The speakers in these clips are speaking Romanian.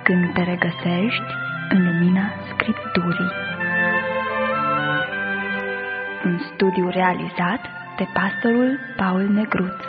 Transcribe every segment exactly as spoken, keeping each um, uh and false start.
când te regăsești în lumina Scripturii. Un studiu realizat de pastorul Paul Negruț.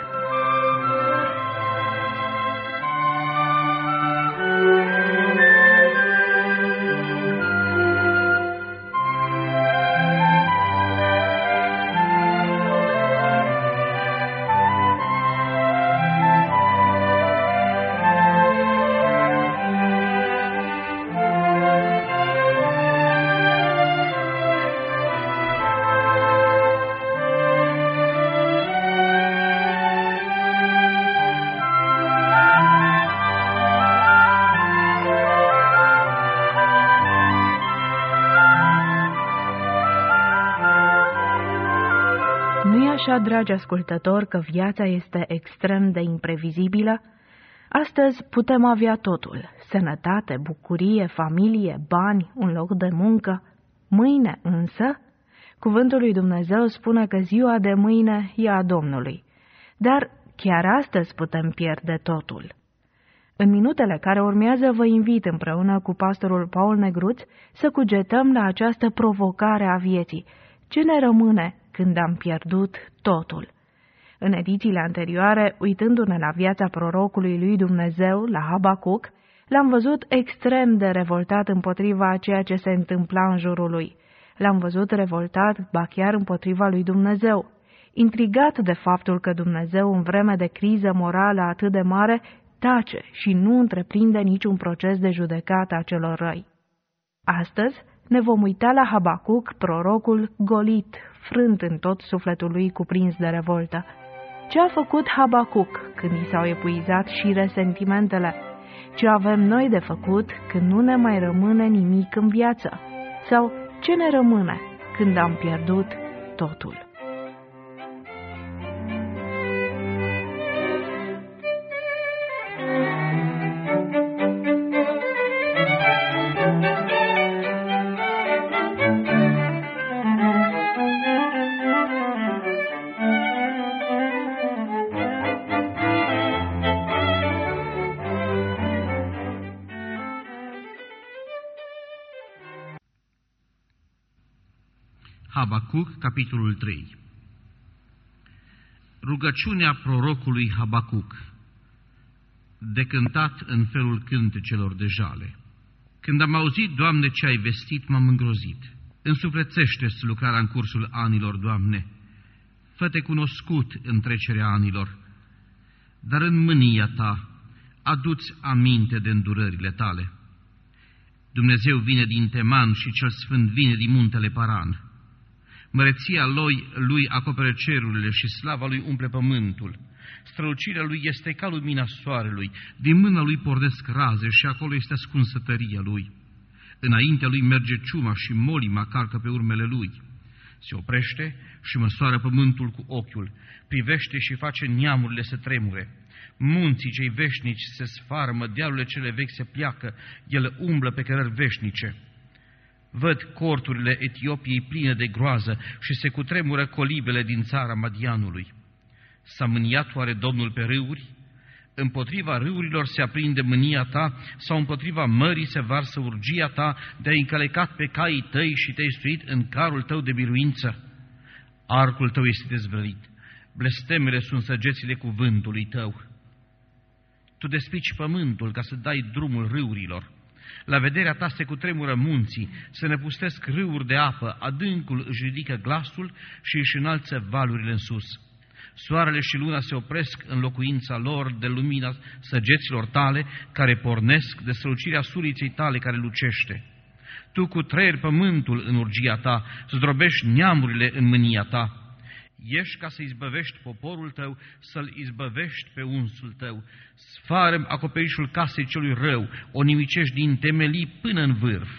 Nu-i așa, dragi ascultători, că viața este extrem de imprevizibilă? Astăzi putem avea totul: sănătate, bucurie, familie, bani, un loc de muncă. Mâine însă, cuvântul lui Dumnezeu spune că ziua de mâine e a Domnului. Dar chiar astăzi putem pierde totul. În minutele care urmează vă invit împreună cu pastorul Paul Negruț să cugetăm la această provocare a vieții. Ce ne rămâne când am pierdut totul? În edițiile anterioare, uitându-ne la viața prorocului lui Dumnezeu, la Habacuc, l-am văzut extrem de revoltat împotriva a ceea ce se întâmpla în jurul lui. L-am văzut revoltat, ba chiar împotriva lui Dumnezeu, intrigat de faptul că Dumnezeu, în vreme de criză morală atât de mare, tace și nu întreprinde niciun proces de judecată a celor răi. Astăzi ne vom uita la Habacuc, prorocul golit, frânt în tot sufletul lui cuprins de revoltă. Ce a făcut Habacuc când i s-au epuizat și resentimentele? Ce avem noi de făcut când nu ne mai rămâne nimic în viață? Sau ce ne rămâne când am pierdut totul? Habacuc, capitolul trei. Rugăciunea prorocului Habacuc, de cântat în felul cântecelor de jale. Când am auzit, Doamne, ce ai vestit, m-am îngrozit. Însuflețește-ți lucrarea în cursul anilor, Doamne. Fă-te cunoscut în trecerea anilor, dar în mânia Ta adu-ți aminte de îndurările Tale. Dumnezeu vine din Teman și cel Sfânt vine din muntele Paran. Măreția lui, lui acopere cerurile și slava lui umple pământul. Strălucirea lui este ca lumina soarelui, din mâna lui pornesc raze și acolo este ascunsă tăria lui. Înaintea lui merge ciuma și molima calcă pe urmele lui. Se oprește și măsoară pământul cu ochiul, privește și face neamurile să tremure. Munții cei veșnici se sfarmă, dealurile cele vechi se pleacă, el umblă pe cărări veșnice. Văd corturile Etiopiei pline de groază și se cutremură colibele din țara Madianului. S-a mâniat oare Domnul pe râuri? Împotriva râurilor se aprinde mânia Ta sau împotriva mării se varsă urgia Ta de-ai încălecat pe caii Tăi și te-ai suit în carul Tău de biruință? Arcul Tău este dezvălit, blestemele sunt săgețile cuvântului Tău. Tu despici pământul ca să dai drumul râurilor. La vederea Ta se cutremură munții, se năpustesc râuri de apă, adâncul își ridică glasul și își înalță valurile în sus. Soarele și luna se opresc în locuința lor de lumina săgeților Tale, care pornesc, de strălucirea suriței Tale care lucește. Tu cutreieri pământul în urgia Ta, zdrobești neamurile în mânia Ta. Ești ca să izbăvești poporul Tău, să-l izbăvești pe unsul Tău. Sfară-mi acoperișul casei celui rău, o nimicești din temelii până în vârf.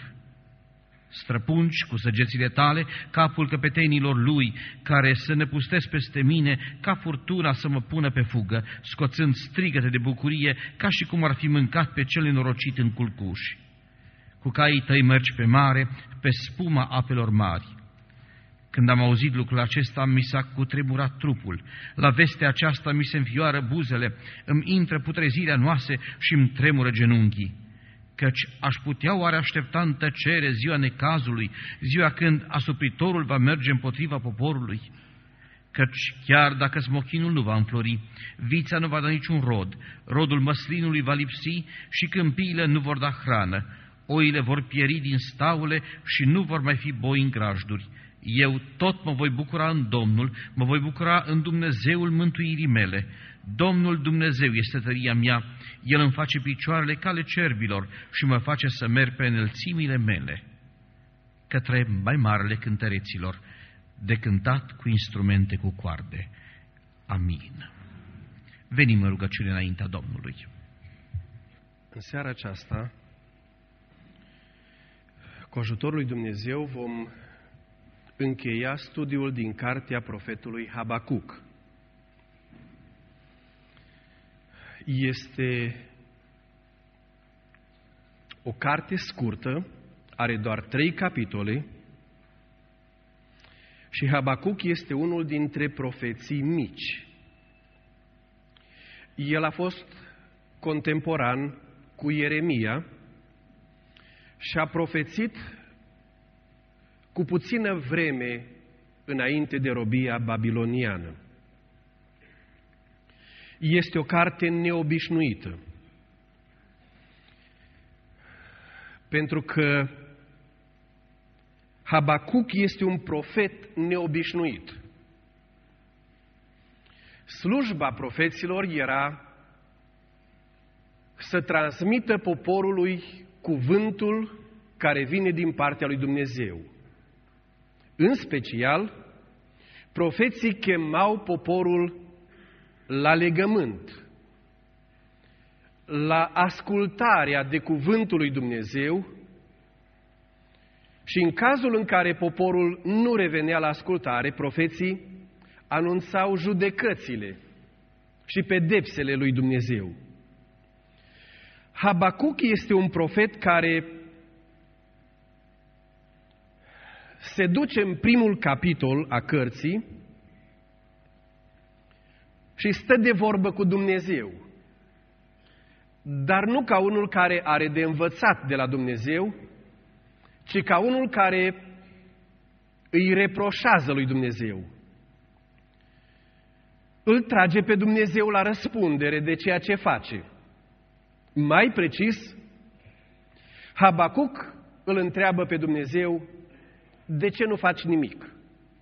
Străpungi cu săgețile Tale capul căpetenilor lui, care să ne pustesc peste mine ca furtuna să mă pună pe fugă, scoțând strigăte de bucurie, ca și cum ar fi mâncat pe cel nenorocit în culcuși. Cu caii Tăi mergi pe mare, pe spuma apelor mari. Când am auzit lucrul acesta, mi s-a cutremurat trupul. La vestea aceasta mi se înfioară buzele, îmi intră putrezirea în oase și îmi tremură genunchii. Căci aș putea oare aștepta în tăcere ziua necazului, ziua când asupritorul va merge împotriva poporului? Căci chiar dacă smochinul nu va înflori, vița nu va da niciun rod, rodul măslinului va lipsi și câmpiile nu vor da hrană, oile vor pieri din staule și nu vor mai fi boi în grajduri. Eu tot mă voi bucura în Domnul, mă voi bucura în Dumnezeul mântuirii mele. Domnul Dumnezeu este tăria mea, El îmi face picioarele cale cerbilor și mă face să merg pe înălțimile mele, către mai marele cântăreților, de cântat cu instrumente cu coarde. Amin. Venim în rugăciune înaintea Domnului. În seara aceasta, cu ajutorul lui Dumnezeu, vom încheia studiul din cartea profetului Habacuc. Este o carte scurtă, are doar trei capitole și Habacuc este unul dintre profeții mici. El a fost contemporan cu Ieremia și a profețit cu puțină vreme înainte de robia babiloniană. Este o carte neobișnuită, pentru că Habacuc este un profet neobișnuit. Slujba profeților era să transmită poporului cuvântul care vine din partea lui Dumnezeu. În special, profeții chemau poporul la legământ, la ascultarea de cuvântul lui Dumnezeu și în cazul în care poporul nu revenea la ascultare, profeții anunțau judecățile și pedepsele lui Dumnezeu. Habacuc este un profet care se duce în primul capitol a cărții și stă de vorbă cu Dumnezeu, dar nu ca unul care are de învățat de la Dumnezeu, ci ca unul care îi reproșează lui Dumnezeu. Îl trage pe Dumnezeu la răspundere de ceea ce face. Mai precis, Habacuc îl întreabă pe Dumnezeu: de ce nu faci nimic?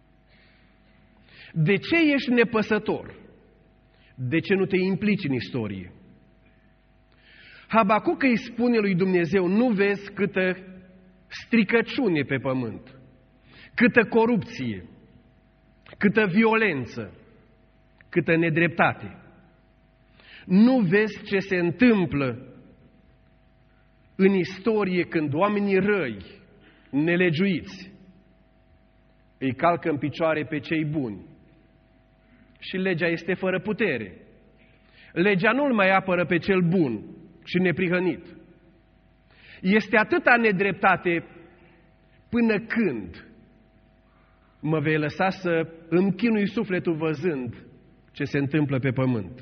De ce ești nepăsător? De ce nu te implici în istorie? Habacuc îi spune lui Dumnezeu: nu vezi câtă stricăciune pe pământ, câtă corupție, câtă violență, câtă nedreptate. Nu vezi ce se întâmplă în istorie când oamenii răi, nelegiuiți, îi calcă în picioare pe cei buni și legea este fără putere. Legea nu-l mai apără pe cel bun și neprihănit. Este atâta nedreptate până când mă vei lăsa să îmi chinui sufletul văzând ce se întâmplă pe pământ.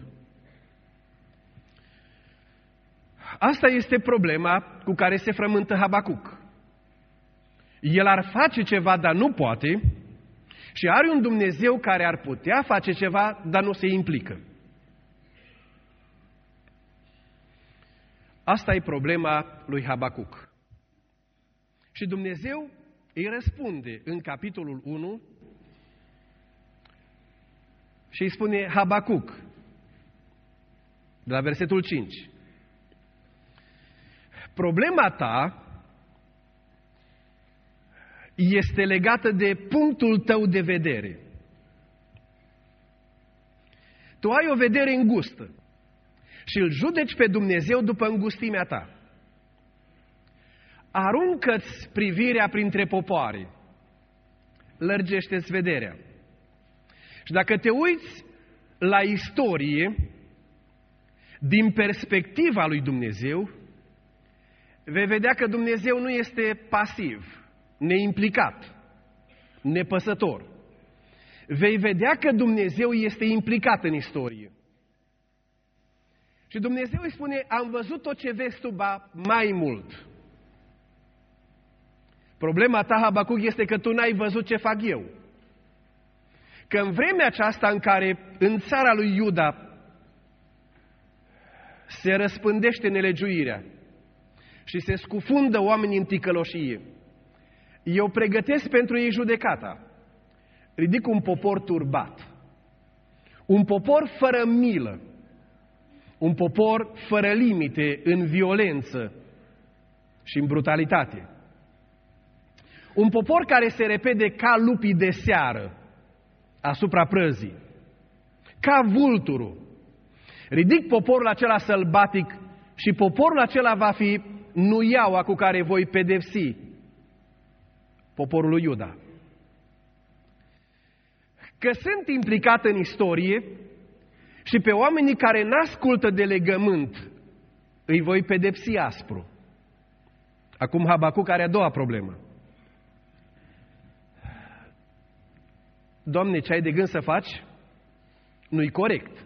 Asta este problema cu care se frământă Habacuc. El ar face ceva, dar nu poate, și are un Dumnezeu care ar putea face ceva, dar nu se implică. Asta e problema lui Habacuc. Și Dumnezeu îi răspunde în capitolul unu și îi spune: Habacuc, de la versetul cinci, problema ta este legată de punctul tău de vedere. Tu ai o vedere îngustă și îl judeci pe Dumnezeu după îngustimea ta. Aruncă-ți privirea printre popoare, lărgește-ți vederea. Și dacă te uiți la istorie din perspectiva lui Dumnezeu, vei vedea că Dumnezeu nu este pasiv, neimplicat, nepăsător. Vei vedea că Dumnezeu este implicat în istorie. Și Dumnezeu îi spune, am văzut tot ce vezi tu, ba mai mult. Problema ta, Habacuc, este că tu n-ai văzut ce fac eu. Că în vremea aceasta în care în țara lui Iuda se răspândește nelegiuirea și se scufundă oamenii în ticăloșie, eu pregătesc pentru ei judecata. Ridic un popor turbat, un popor fără milă, un popor fără limite în violență și în brutalitate. Un popor care se repede ca lupii de seară asupra prăzii, ca vulturul. Ridic poporul acela sălbatic și poporul acela va fi nuiaua cu care voi pedepsi poporul lui Iuda. Că sunt implicat în istorie și pe oamenii care n-ascultă de legământ îi voi pedepsi aspru. Acum Habacuc are a doua problemă. Doamne, ce ai de gând să faci? Nu-i corect.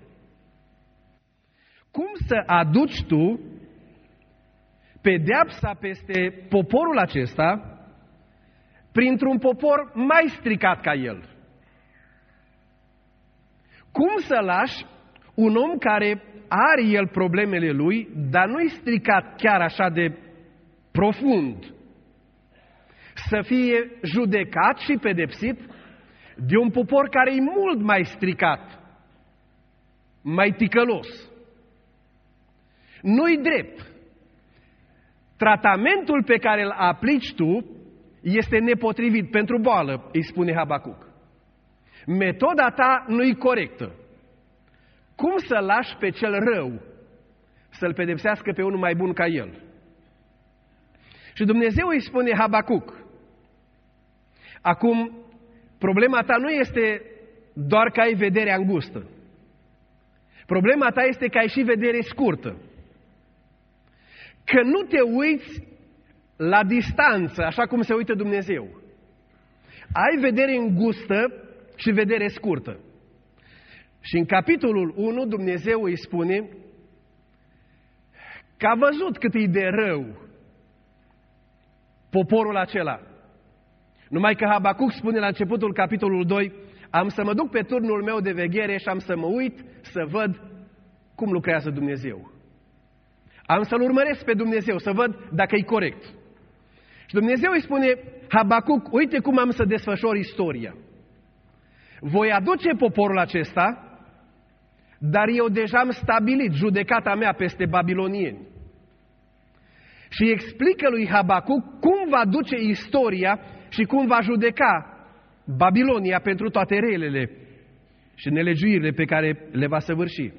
Cum să aduci tu pedeapsa peste poporul acesta printr-un popor mai stricat ca el? Cum să lași un om care are el problemele lui, dar nu-i stricat chiar așa de profund, să fie judecat și pedepsit de un popor care e mult mai stricat, mai ticălos? Nu-i drept. Tratamentul pe care îl aplici tu este nepotrivit pentru boală, îi spune Habacuc. Metoda ta nu-i corectă. Cum să lași pe cel rău să-l pedepsească pe unul mai bun ca el? Și Dumnezeu îi spune, Habacuc, acum problema ta nu este doar că ai vedere îngustă. Problema ta este că ai și vedere scurtă. Că nu te uiți la distanță, așa cum se uită Dumnezeu. Ai vedere îngustă și vedere scurtă. Și în capitolul unu Dumnezeu îi spune că a văzut cât e de rău poporul acela. Numai că Habacuc spune la începutul capitolul doi, am să mă duc pe turnul meu de veghere și am să mă uit să văd cum lucrează Dumnezeu. Am să-L urmăresc pe Dumnezeu, să văd dacă e corect. Și Dumnezeu îi spune, Habacuc, uite cum am să desfășor istoria. Voi aduce poporul acesta, dar eu deja am stabilit judecata mea peste babilonieni. Și explică lui Habacuc cum va duce istoria și cum va judeca Babilonia pentru toate relele și nelegiuirile pe care le va săvârși.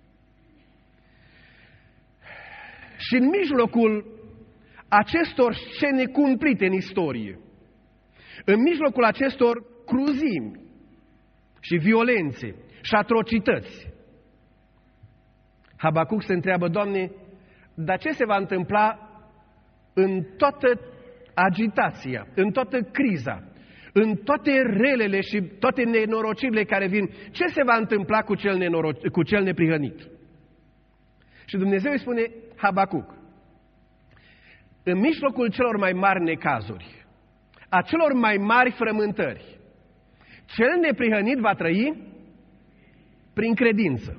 Și în mijlocul acestor scene cumplite în istorie, în mijlocul acestor cruzimi și violențe și atrocități, Habacuc se întreabă, Doamne, dar ce se va întâmpla în toată agitația, în toată criza, în toate relele și toate nenorocirile care vin, ce se va întâmpla cu cel, nenoro- cu cel neprihănit? Și Dumnezeu îi spune, Habacuc, în mijlocul celor mai mari necazuri, a celor mai mari frământări, cel neprihănit va trăi prin credință.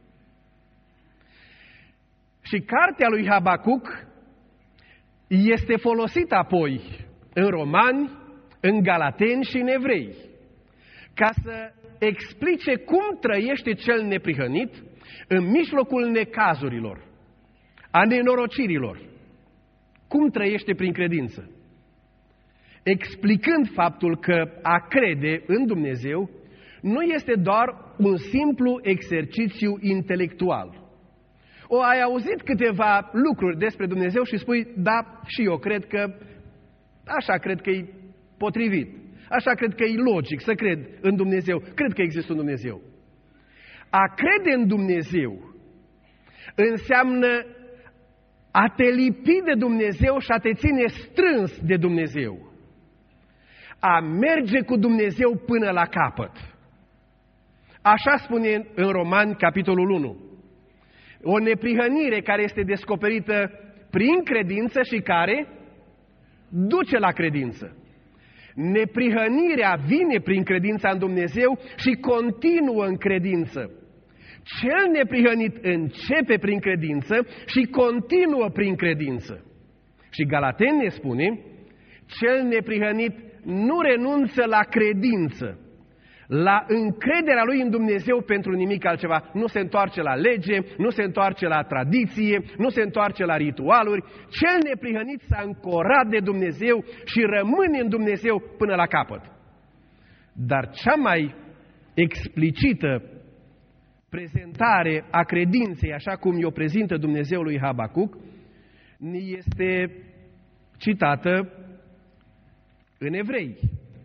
Și cartea lui Habacuc este folosită apoi în Romani, în Galateni și în Evrei, ca să explice cum trăiește cel neprihănit în mijlocul necazurilor, a nenorocirilor. Cum trăiește prin credință? Explicând faptul că a crede în Dumnezeu nu este doar un simplu exercițiu intelectual. O, ai auzit câteva lucruri despre Dumnezeu și spui, da, și eu cred că, așa cred că e potrivit, așa cred că e logic să cred în Dumnezeu, cred că există un Dumnezeu. A crede în Dumnezeu înseamnă a te lipi de Dumnezeu și a te ține strâns de Dumnezeu. A merge cu Dumnezeu până la capăt. Așa spune în Romani, capitolul unu. O neprihănire care este descoperită prin credință și care duce la credință. Neprihănirea vine prin credința în Dumnezeu și continuă în credință. Cel neprihănit începe prin credință și continuă prin credință. Și Galateni ne spune, cel neprihănit nu renunță la credință, la încrederea lui în Dumnezeu pentru nimic altceva. Nu se întoarce la lege, nu se întoarce la tradiție, nu se întoarce la ritualuri. Cel neprihănit s-a ancorat de Dumnezeu și rămâne în Dumnezeu până la capăt. Dar cea mai explicită prezentare a credinței, așa cum o prezintă Dumnezeu lui Habacuc, este citată în Evrei.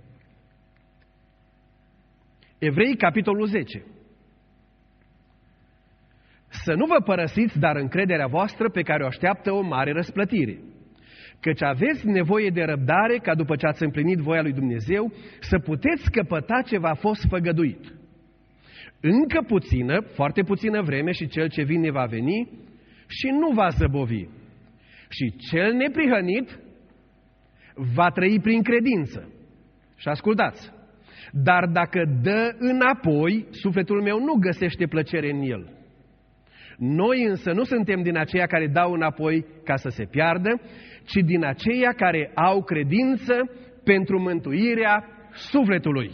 Evrei, capitolul zece. Să nu vă părăsiți, dar încrederea voastră pe care o așteaptă o mare răsplătire. Căci aveți nevoie de răbdare ca după ce ați împlinit voia lui Dumnezeu să puteți căpăta ce v-a fost făgăduit. Încă puțină, foarte puțină vreme și cel ce vine va veni și nu va zăbovi. Și cel neprihănit va trăi prin credință. Și ascultați, dar dacă dă înapoi, sufletul meu nu găsește plăcere în el. Noi însă nu suntem din aceia care dau înapoi ca să se piardă, ci din aceia care au credință pentru mântuirea sufletului.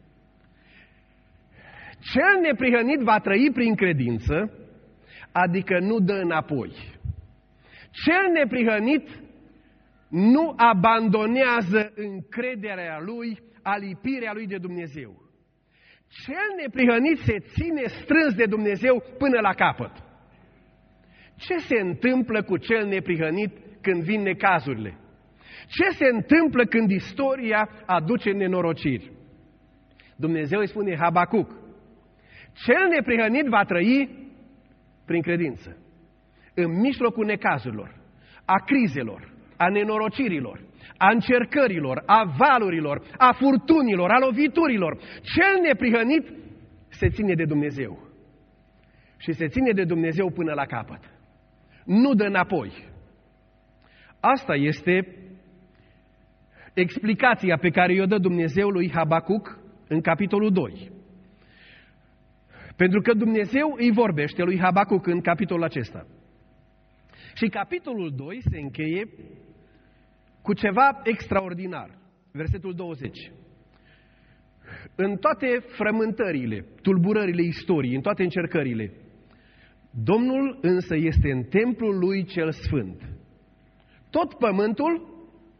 Cel neprihănit va trăi prin credință, adică nu dă înapoi. Cel neprihănit nu abandonează încrederea lui, alipirea lui de Dumnezeu. Cel neprihănit se ține strâns de Dumnezeu până la capăt. Ce se întâmplă cu cel neprihănit când vin necazurile? Ce se întâmplă când istoria aduce nenorociri? Dumnezeu îi spune Habacuc, cel neprihănit va trăi prin credință. În mijlocul necazurilor, a crizelor, a nenorocirilor, a încercărilor, a valurilor, a furtunilor, a loviturilor, cel neprihănit se ține de Dumnezeu. Și se ține de Dumnezeu până la capăt. Nu dă înapoi. Asta este explicația pe care i-o dă Dumnezeu lui Habacuc în capitolul doi. Pentru că Dumnezeu îi vorbește lui Habacuc în capitolul acesta. Și capitolul doi se încheie cu ceva extraordinar. Versetul douăzeci. În toate frământările, tulburările istoriei, în toate încercările, Domnul însă este în templul lui cel sfânt. Tot pământul,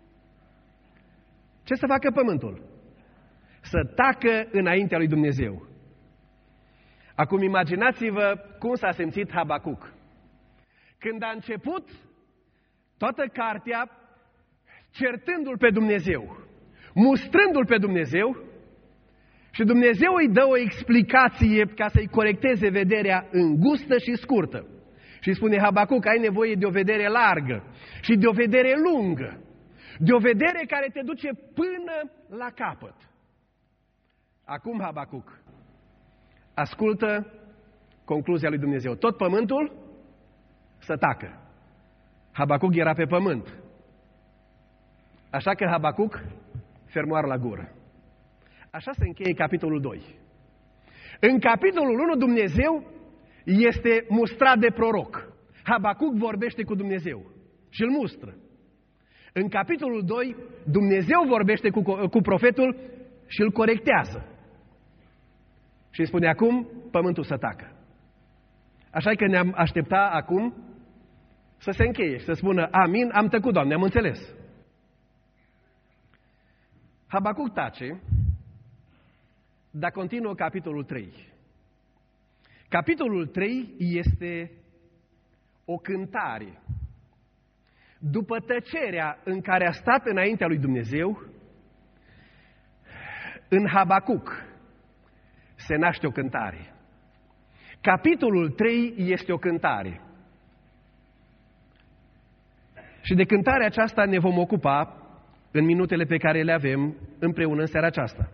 ce să facă pământul? Să tacă înaintea lui Dumnezeu. Acum imaginați-vă cum s-a simțit Habacuc. Când a început toată cartea certându-l pe Dumnezeu, mustrându-l pe Dumnezeu, și Dumnezeu îi dă o explicație ca să-i corecteze vederea îngustă și scurtă. Și spune Habacuc, ai nevoie de o vedere largă și de o vedere lungă, de o vedere care te duce până la capăt. Acum Habacuc ascultă concluzia lui Dumnezeu. Tot pământul să tacă. Habacuc era pe pământ. Așa că Habacuc fermoară la gură. Așa se încheie capitolul doi. În capitolul unu Dumnezeu este mustrat de proroc. Habacuc vorbește cu Dumnezeu și îl mustră. În capitolul doi Dumnezeu vorbește cu, cu profetul și îl corectează. Și îi spune acum pământul să tacă. Așa că ne-am aștepta acum să se încheie și să spună amin, am tăcut, Doamne, am înțeles. Habacuc tace, dar continuă capitolul trei. Capitolul trei este o cântare. După tăcerea în care a stat înaintea lui Dumnezeu, în Habacuc se naște o cântare. Capitolul trei este o cântare. Și de cântarea aceasta ne vom ocupa în minutele pe care le avem împreună în seara aceasta.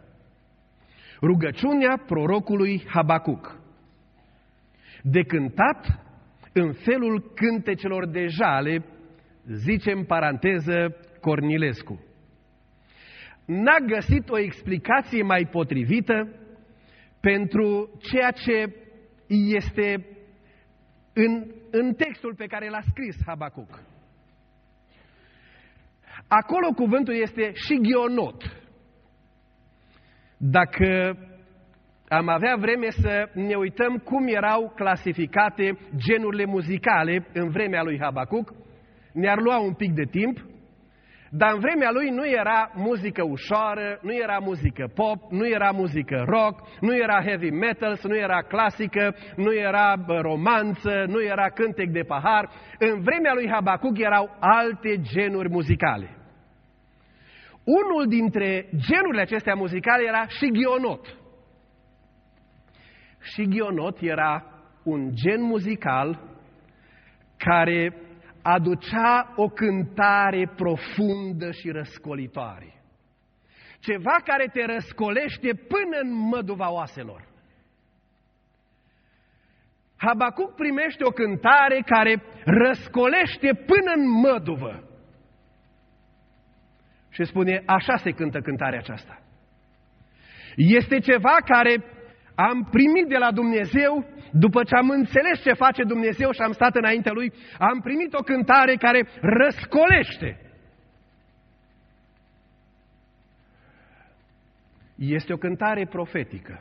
Rugăciunea prorocului Habacuc. De cântat în felul cântecelor de jale, zice în paranteză Cornilescu. N-a găsit o explicație mai potrivită pentru ceea ce este în, în textul pe care l-a scris Habacuc. Acolo cuvântul este shigionot. Dacă am avea vreme să ne uităm cum erau clasificate genurile muzicale în vremea lui Habacuc, ne-ar lua un pic de timp, dar în vremea lui nu era muzică ușoară, nu era muzică pop, nu era muzică rock, nu era heavy metal, nu era clasică, nu era romanță, nu era cântec de pahar. În vremea lui Habacuc erau alte genuri muzicale. Unul dintre genurile acestea muzicale era shigionot. Shigionot era un gen muzical care aducea o cântare profundă și răscolitoare. Ceva care te răscolește până în măduva oaselor. Habacuc primește o cântare care răscolește până în măduvă. Și spune, așa se cântă cântarea aceasta. Este ceva care am primit de la Dumnezeu, după ce am înțeles ce face Dumnezeu și am stat înaintea Lui, am primit o cântare care răscolește. Este o cântare profetică.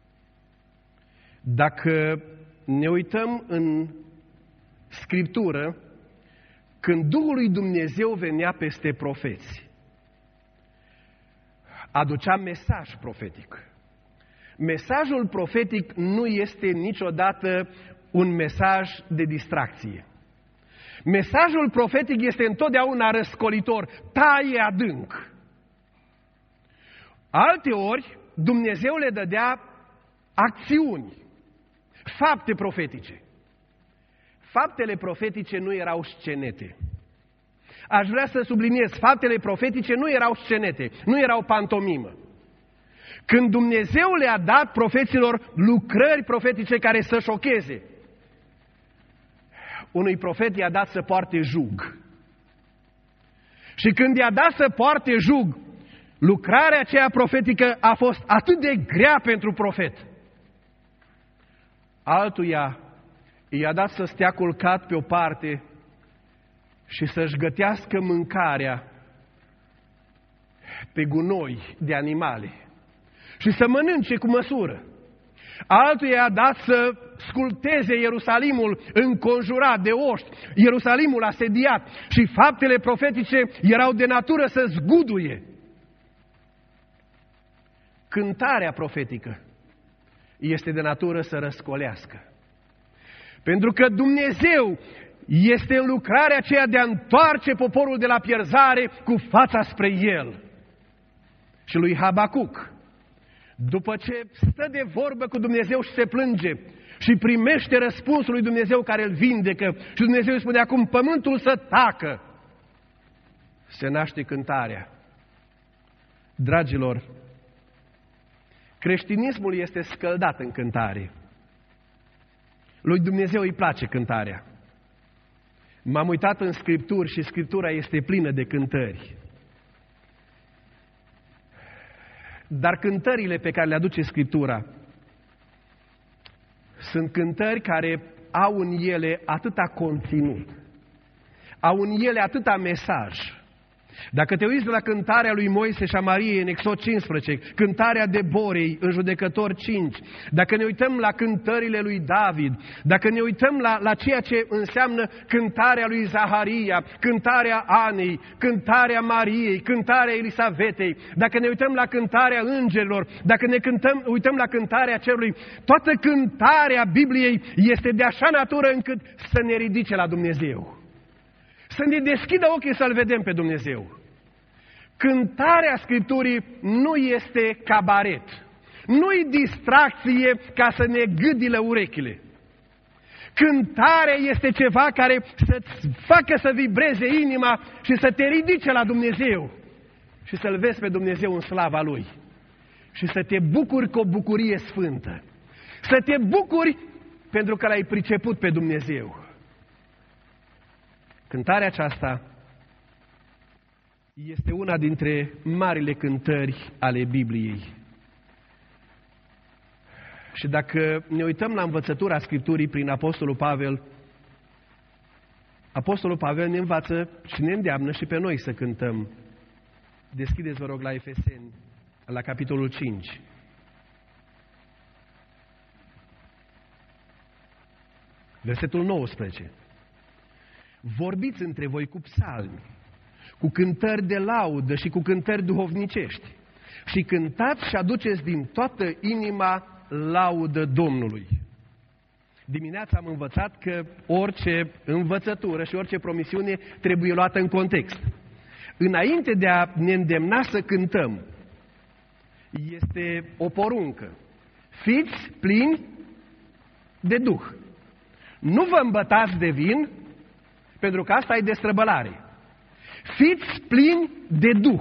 Dacă ne uităm în Scriptură, când Duhul lui Dumnezeu venea peste profeți, aducea mesaj profetic. Mesajul profetic nu este niciodată un mesaj de distracție. Mesajul profetic este întotdeauna răscolitor, taie adânc. Alteori, Dumnezeu le dădea acțiuni, fapte profetice. Faptele profetice nu erau scenete. Aș vrea să subliniez, faptele profetice nu erau scenete, nu erau pantomimă. Când Dumnezeu le-a dat profeților lucrări profetice care să șocheze, unui profet i-a dat să poarte jug. Și când i-a dat să poarte jug, lucrarea aceea profetică a fost atât de grea pentru profet. Altuia i-a dat să stea culcat pe o parte și să-și gătească mâncarea pe gunoi de animale și să mănânce cu măsură. Altuia i-a dat să sculpteze Ierusalimul înconjurat de oști, Ierusalimul asediat, și faptele profetice erau de natură să zguduie. Cântarea profetică este de natură să răscolească. Pentru că Dumnezeu este în lucrarea aceea de a întoarce poporul de la pierzare cu fața spre El. Și lui Habacuc, după ce stă de vorbă cu Dumnezeu și se plânge și primește răspunsul lui Dumnezeu care îl vindecă, și Dumnezeu îi spune acum pământul să tacă, se naște cântarea. Dragilor, creștinismul este scăldat în cântare. Lui Dumnezeu îi place cântarea. M-am uitat în Scripturi și Scriptura este plină de cântări. Dar cântările pe care le aduce Scriptura sunt cântări care au în ele atâta conținut, au în ele atâta mesaj. Dacă te uiți la cântarea lui Moise și a Mariei în Exod cincisprezece, cântarea Deborei în Judecători cinci, dacă ne uităm la cântările lui David, dacă ne uităm la, la ceea ce înseamnă cântarea lui Zaharia, cântarea Anei, cântarea Mariei, cântarea Elisavetei, dacă ne uităm la cântarea îngerilor, dacă ne cântăm, uităm la cântarea cerului, toată cântarea Bibliei este de așa natură încât să ne ridice la Dumnezeu. Să ne deschidă ochii să-L vedem pe Dumnezeu. Cântarea Scripturii nu este cabaret. Nu-i distracție ca să ne gâdilă urechile. Cântarea este ceva care să-ți facă să vibreze inima și să te ridice la Dumnezeu. Și să-L vezi pe Dumnezeu în slava Lui. Și să te bucuri cu o bucurie sfântă. Să te bucuri pentru că L-ai priceput pe Dumnezeu. Cântarea aceasta este una dintre marile cântări ale Bibliei. Și dacă ne uităm la învățătura Scripturii prin Apostolul Pavel, Apostolul Pavel ne învață și ne îndeamnă și pe noi să cântăm. Deschideți, vă rog, la Efeseni, la capitolul cinci. Versetul nouăsprezece. Vorbiți între voi cu psalmi, cu cântări de laudă și cu cântări duhovnicești și cântați și aduceți din toată inima laudă Domnului. Dimineața am învățat că orice învățătură și orice promisiune trebuie luată în context. Înainte de a ne îndemna să cântăm, este o poruncă. Fiți plini de Duh. Nu vă îmbătați de vin, pentru că asta e destrăbălare. Fiți plini de Duh.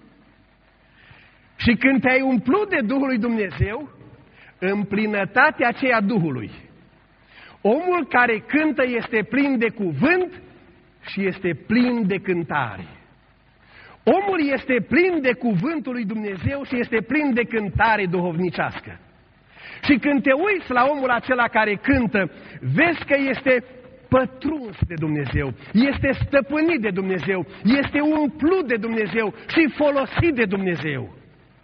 Și când te-ai umplut de Duhul lui Dumnezeu, în plinătatea aceea Duhului, omul care cântă este plin de cuvânt și este plin de cântare. Omul este plin de cuvântul lui Dumnezeu și este plin de cântare duhovnicească. Și când te uiți la omul acela care cântă, vezi că este pătruns de Dumnezeu, este stăpânit de Dumnezeu, este umplut de Dumnezeu și folosit de Dumnezeu.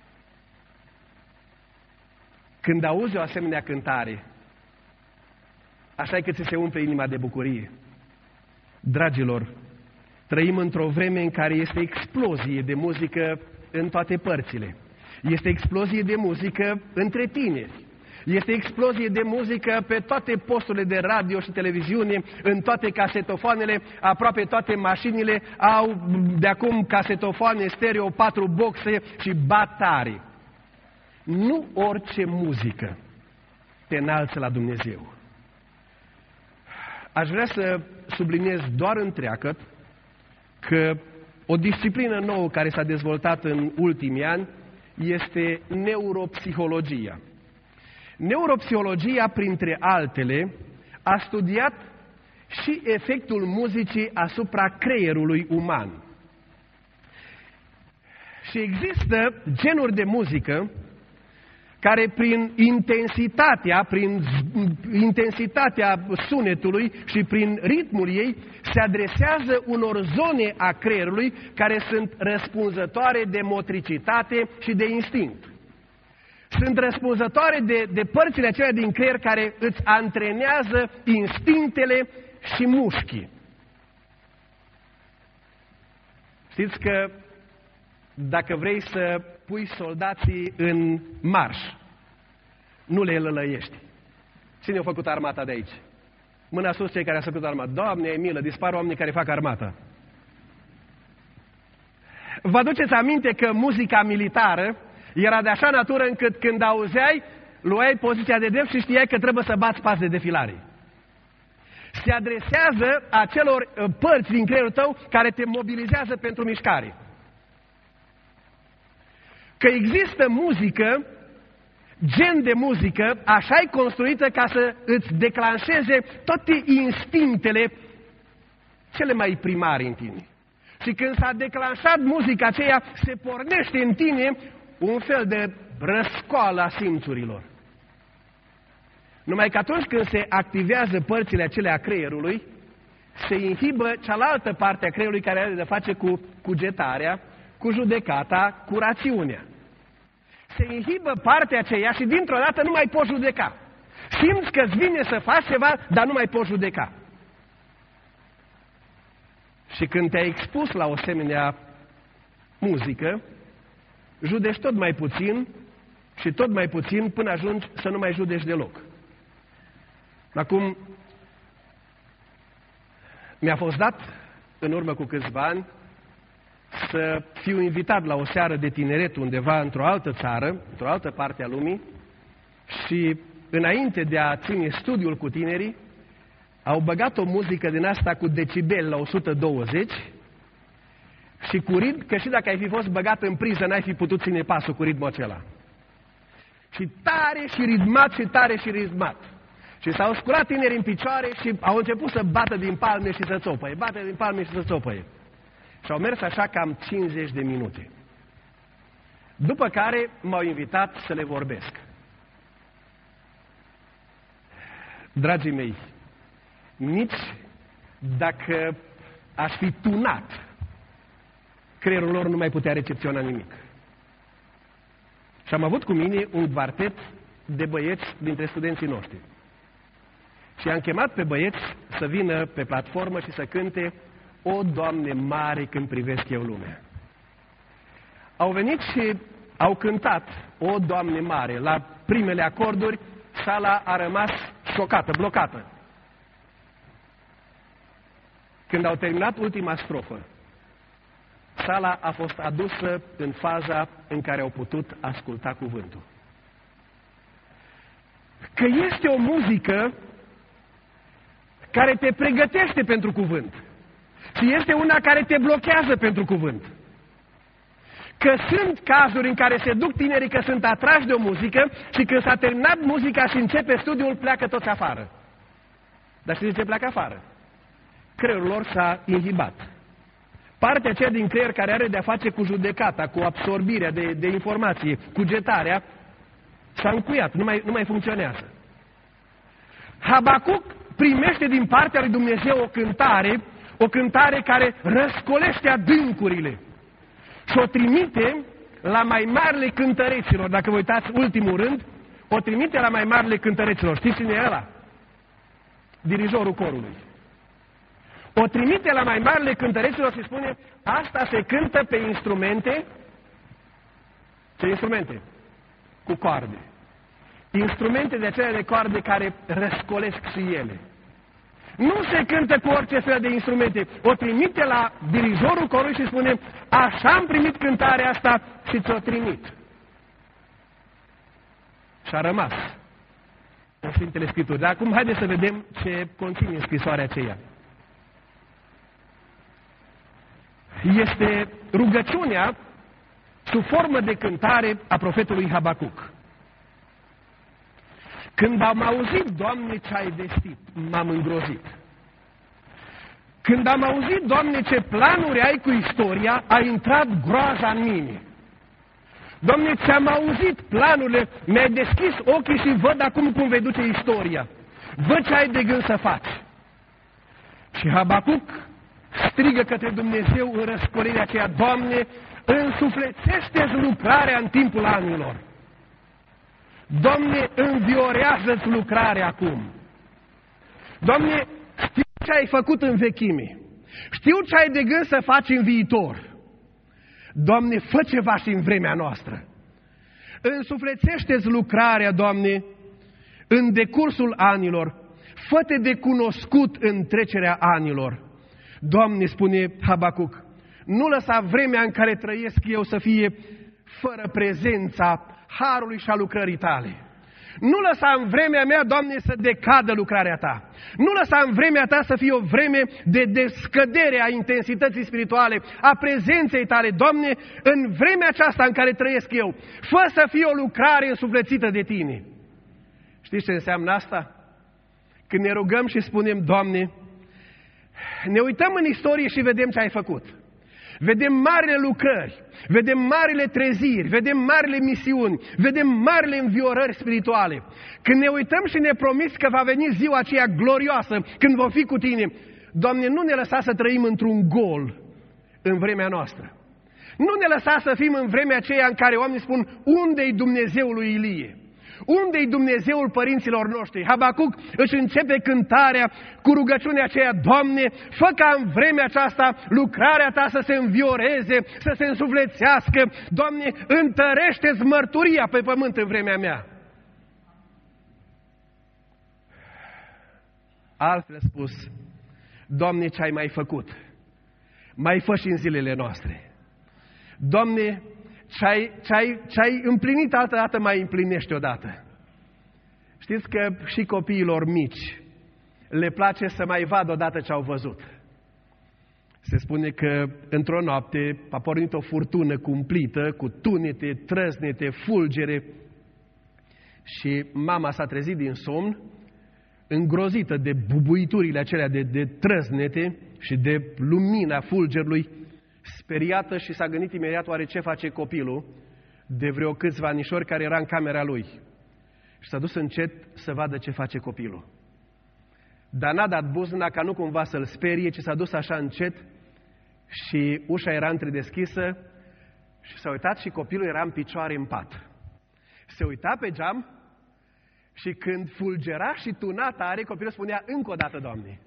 Când auzi o asemenea cântare, așa e că ți se umple inima de bucurie. Dragilor, trăim într-o vreme în care este explozie de muzică în toate părțile. Este explozie de muzică între tineri. Este explozie de muzică pe toate posturile de radio și televiziune, în toate casetofoanele, aproape toate mașinile au de acum casetofoane stereo, patru boxe și bat tare. Nu orice muzică te înalță la Dumnezeu. Aș vrea să subliniez doar întreagăt că o disciplină nouă care s-a dezvoltat în ultimii ani este neuropsihologia. Neuropsihologia, printre altele, a studiat și efectul muzicii asupra creierului uman. Și există genuri de muzică care prin intensitatea, prin intensitatea sunetului și prin ritmul ei se adresează unor zone a creierului care sunt răspunzătoare de motricitate și de instinct. Sunt răspunzătoare de, de părțile acelea din creier care îți antrenează instinctele și mușchii. Știți că dacă vrei să pui soldații în marș, nu le lălăiești. Cine a făcut armata de aici? Mâna sus cei care au făcut armata. Doamne, ai milă, dispar oamenii care fac armata. Vă aduceți aminte că muzica militară era de așa natură încât când auzeai, luai poziția de drept și știai că trebuie să bați pas de defilare. Se adresează acelor părți din creierul tău care te mobilizează pentru mișcare. Că există muzică, gen de muzică, așa e construită ca să îți declanșeze toate instinctele cele mai primare în tine. Și când s-a declanșat muzica aceea, se pornește în tine un fel de răscoală a simțurilor. Numai că atunci când se activează părțile acelea a creierului, se inhibă cealaltă parte a creierului care are de face cu cugetarea, cu judecata, cu rațiunea. Se inhibă partea aceea și dintr-o dată nu mai poți judeca. Simți că îți vine să faci ceva, dar nu mai poți judeca. Și când te-ai expus la o asemenea muzică, judești tot mai puțin și tot mai puțin până ajungi să nu mai judești deloc. Acum, mi-a fost dat în urmă cu câțiva ani să fiu invitat la o seară de tineret undeva într-o altă țară, într-o altă parte a lumii, și înainte de a ține studiul cu tinerii, au băgat o muzică din asta cu decibel la o sută douăzeci și cu ritm, că și dacă ai fi fost băgat în priză, n-ai fi putut ține pasul cu ritmul acela. Și tare și ritmat și tare și ritmat. Și s-au sculat tinerii în picioare și au început să bată din palme și să țopăie, bată din palme și să țopăie. Și au mers așa cam cincizeci de minute. După care m-au invitat să le vorbesc. Dragii mei, nici dacă aș fi tunat, creierul lor nu mai putea recepționa nimic. Și am avut cu mine un quartet de băieți dintre studenții noștri. Și am chemat pe băieți să vină pe platformă și să cânte O, Doamne mare, când privesc eu lumea. Au venit și au cântat O, Doamne mare. La primele acorduri, sala a rămas șocată, blocată. Când au terminat ultima strofă, sala a fost adusă în faza în care au putut asculta cuvântul. Că este o muzică care te pregătește pentru cuvânt și este una care te blochează pentru cuvânt. Că sunt cazuri în care se duc tinerii că sunt atrași de o muzică și când s-a terminat muzica și începe studiul, pleacă toți afară. Dar știți ce pleacă afară? Creierul lor s-a inhibat. Partea aceea din creier care are de-a face cu judecata, cu absorbirea de, de informație, cu getarea, s-a încuiat, nu mai, nu mai funcționează. Habacuc primește din partea lui Dumnezeu o cântare, o cântare care răscolește adâncurile și o trimite la mai marile cântăreților. Dacă vă uitați ultimul rând, o trimite la mai marile cântăreților. Știți cine e ăla? Dirijorul corului. O trimite la mai marile cântăreților și spune, asta se cântă pe instrumente. Ce instrumente? Cu coarde. Instrumente de acelea de coarde care răscolesc și ele. Nu se cântă cu orice fel de instrumente. O trimite la dirijorul corului și spune, așa am primit cântarea asta și ți-o trimit. Și a rămas în Sfintele Scripturi. Dar acum haideți să vedem ce conține scrisoarea aceea. Este rugăciunea sub formă de cântare a profetului Habacuc. Când am auzit, Doamne, ce ai vestit, m-am îngrozit. Când am auzit, Doamne, ce planuri ai cu istoria, a intrat groaza în mine. Doamne, ți-am auzit planurile, mi-ai deschis ochii și văd acum cum vei duce istoria. Văd ce ai de gând să faci. Și Habacuc strigă către Dumnezeu în răscolirea aceea, Doamne, însuflețește-ți lucrarea în timpul anilor. Doamne, înviorează-ți lucrarea acum. Doamne, știu ce ai făcut în vechime. Știu ce ai de gând să faci în viitor. Doamne, fă ceva și în vremea noastră. Însuflețește-ți lucrarea, Doamne, în decursul anilor. Fă-te de cunoscut în trecerea anilor. Doamne, spune Habacuc, nu lăsa vremea în care trăiesc eu să fie fără prezența harului și a lucrării tale. Nu lăsa în vremea mea, Doamne, să decadă lucrarea ta. Nu lăsa în vremea ta să fie o vreme de descădere a intensității spirituale, a prezenței tale. Doamne, în vremea aceasta în care trăiesc eu, fă să fie o lucrare însuflețită de tine. Știți ce înseamnă asta? Când ne rugăm și spunem, Doamne, ne uităm în istorie și vedem ce ai făcut. Vedem marile lucrări, vedem marile treziri, vedem marile misiuni, vedem marile înviorări spirituale. Când ne uităm și ne promiți că va veni ziua aceea glorioasă, când vom fi cu tine, Doamne, nu ne lăsa să trăim într-un gol în vremea noastră. Nu ne lăsa să fim în vremea aceea în care oamenii spun, unde-i Dumnezeul lui Ilie? Unde-i Dumnezeul părinților noștri? Habacuc își începe cântarea cu rugăciunea aceea, Doamne, fă ca în vremea aceasta lucrarea ta să se învioreze, să se însuflețească. Doamne, întărește-ți mărturia pe pământ în vremea mea. Altfel spus, Doamne, ce ai mai făcut? Mai fă și în zilele noastre. Doamne, ce-ai, ce-ai, ce-ai împlinit altă dată, mai împlinește odată. Știți că și copiilor mici le place să mai vadă odată ce au văzut. Se spune că într-o noapte a pornit o furtună cumplită, cu tunete, trăsnete, fulgere, și mama s-a trezit din somn îngrozită de bubuiturile acelea de, de trăznete și de lumina fulgerului, speriată, și s-a gândit imediat oare ce face copilul de vreo câțiva anișori care era în camera lui. Și s-a dus încet să vadă ce face copilul. Dar n-a dat buzna ca nu cumva să-l sperie, ci s-a dus așa încet și ușa era întredeschisă și s-a uitat și copilul era în picioare în pat. Se uita pe geam și când fulgera și tuna tare, copilul spunea: încă o dată, Doamne!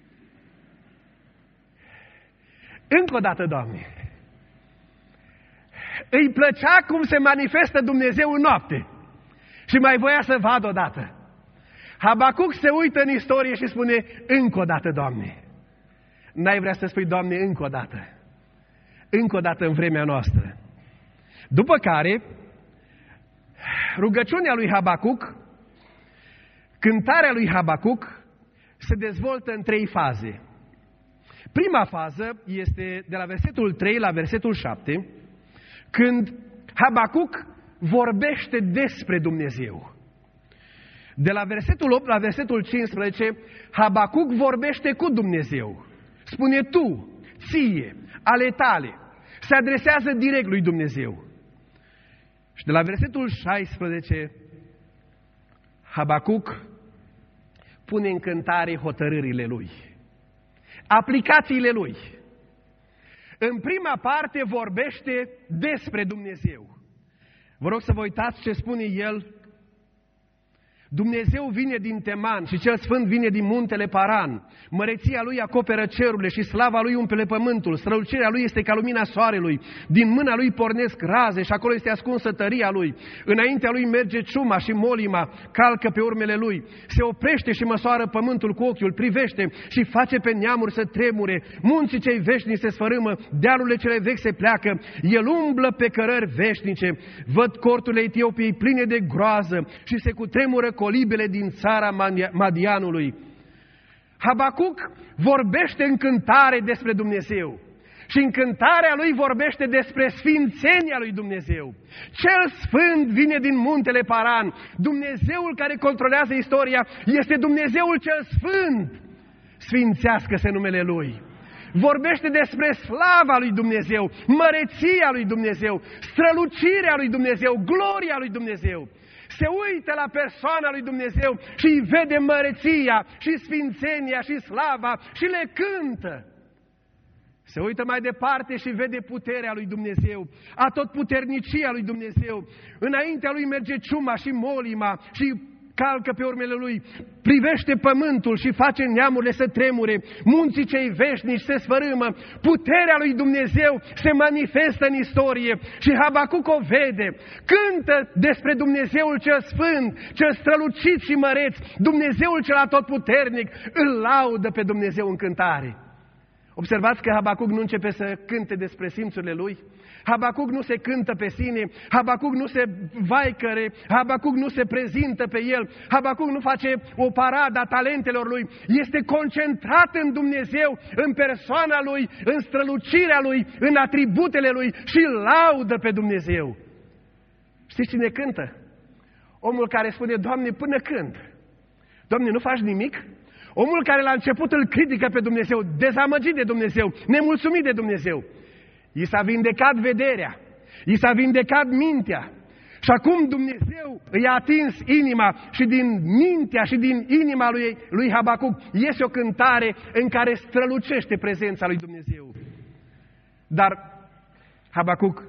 Încă o dată, Doamne! Îi plăcea cum se manifestă Dumnezeu în noapte și mai voia să vadă odată. Habacuc se uită în istorie și spune: încă o dată, Doamne! N-ai vrea să spui: Doamne, încă o dată? Încă o dată în vremea noastră. După care, rugăciunea lui Habacuc, cântarea lui Habacuc se dezvoltă în trei faze. Prima fază este de la versetul trei la versetul șapte, când Habacuc vorbește despre Dumnezeu. De la versetul opt la versetul cincisprezece, Habacuc vorbește cu Dumnezeu. Spune: tu, ție, ale tale. Se adresează direct lui Dumnezeu. Și de la versetul șaisprezece, Habacuc pune în cântare hotărârile lui, aplicațiile lui. În prima parte vorbește despre Dumnezeu. Vă rog să vă uitați ce spune el. Dumnezeu vine din Teman și cel sfânt vine din muntele Paran. Măreția lui acoperă cerurile și slava lui umple pământul. Strălucirea lui este ca lumina soarelui. Din mâna lui pornesc raze și acolo este ascunsă tăria lui. Înaintea lui merge ciuma și molima, calcă pe urmele lui. Se oprește și măsoară pământul cu ochiul, privește și face pe neamuri să tremure. Munții cei veșnici se sfărâmă, dealurile cele vechi se pleacă. El umblă pe cărări veșnice. Văd corturile Etiopiei pline de groază și se cutremură colibele din țara Madianului. Habacuc vorbește în cântare despre Dumnezeu. Și în cântarea lui vorbește despre sfințenia lui Dumnezeu. Cel sfânt vine din muntele Paran. Dumnezeul care controlează istoria este Dumnezeul cel sfânt. Sfințească-se numele Lui. Vorbește despre slava lui Dumnezeu, măreția lui Dumnezeu, strălucirea lui Dumnezeu, gloria lui Dumnezeu. Se uită la persoana lui Dumnezeu și îi vede măreția și sfințenia și slava și le cântă. Se uită mai departe și vede puterea lui Dumnezeu, atotputernicia lui Dumnezeu. Înaintea lui merge ciuma și molima și calcă pe urmele lui. Privește pământul și face neamurile să tremure. Munții cei veșnici se sfărâmă. Puterea lui Dumnezeu se manifestă în istorie și Habacuc o vede. Cântă despre Dumnezeul cel sfânt, cel strălucit și măreț, Dumnezeul cel atotputernic. Îl laudă pe Dumnezeu în cântare. Observați că Habacuc nu începe să cânte despre simțurile lui. Habacuc nu se cântă pe sine, Habacuc nu se vaicăre, Habacuc nu se prezintă pe el, Habacuc nu face o paradă a talentelor lui. Este concentrat în Dumnezeu, în persoana lui, în strălucirea lui, în atributele lui și laudă pe Dumnezeu. Știți cine cântă? Omul care spune: Doamne, până când? Doamne, nu faci nimic? Omul care la început îl critică pe Dumnezeu, dezamăgit de Dumnezeu, nemulțumit de Dumnezeu. I s-a vindecat vederea, i s-a vindecat mintea și acum Dumnezeu i-a atins inima și din mintea și din inima lui, lui Habacuc iese o cântare în care strălucește prezența lui Dumnezeu. Dar Habacuc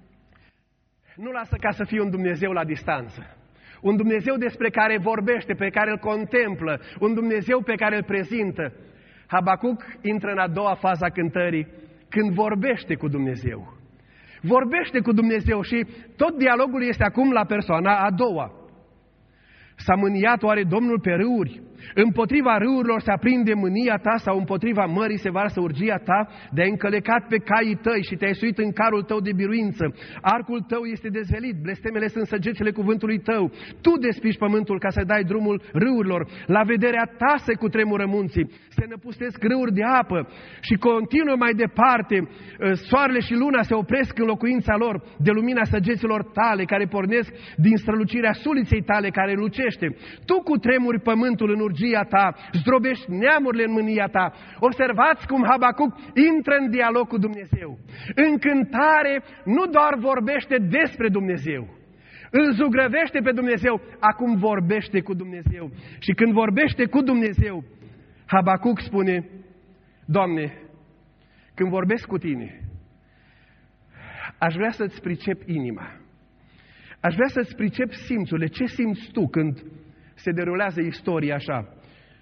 nu lasă ca să fie un Dumnezeu la distanță. Un Dumnezeu despre care vorbește, pe care îl contemplă, un Dumnezeu pe care îl prezintă. Habacuc intră în a doua fază a cântării, când vorbește cu Dumnezeu. Vorbește cu Dumnezeu și tot dialogul este acum la persoana a doua. S-a mâniat oare Domnul pe râuri? Împotriva râurilor se aprinde mânia ta sau împotriva mării se varsă urgia ta? De-ai încălecat pe caii tăi și te-ai suit în carul tău de biruință. Arcul tău este dezvelit, blestemele sunt săgețile cuvântului tău. Tu despiși pământul ca să dai drumul râurilor. La vederea ta se cutremură munții, se năpustesc râuri de apă și continuă mai departe. Soarele și luna se opresc în locuința lor de lumina săgeților tale care pornesc din strălucirea suliței tale care lucește. Tu cutremuri pământul în urgia ta, zdrobești neamurile în mânia ta. Observați cum Habacuc intră în dialog cu Dumnezeu. În cântare nu doar vorbește despre Dumnezeu, îl zugrăvește pe Dumnezeu, acum vorbește cu Dumnezeu. Și când vorbește cu Dumnezeu, Habacuc spune: Doamne, când vorbesc cu Tine, aș vrea să-ți pricep inima. Aș vrea să-ți pricep simțurile. Ce simți tu când se derulează istoria așa?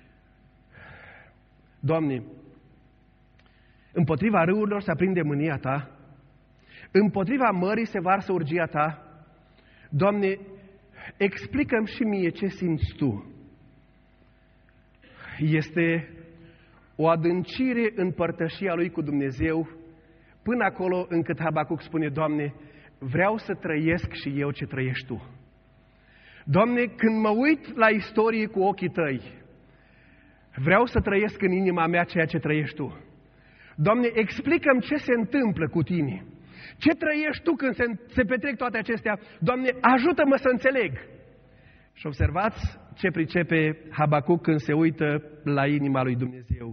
Doamne, împotriva râurilor se aprinde mânia Ta, împotriva mării se varsă urgia Ta. Doamne, explică-mi și mie ce simți Tu. Este o adâncire în părtășia lui cu Dumnezeu, până acolo încât Habacuc spune: Doamne, vreau să trăiesc și eu ce trăiești Tu. Doamne, când mă uit la istorie cu ochii Tăi, vreau să trăiesc în inima mea ceea ce trăiești Tu. Doamne, explică-mi ce se întâmplă cu Tine. Ce trăiești Tu când se, se petrec toate acestea? Doamne, ajută-mă să înțeleg. Și observați ce pricepe Habacuc când se uită la inima lui Dumnezeu.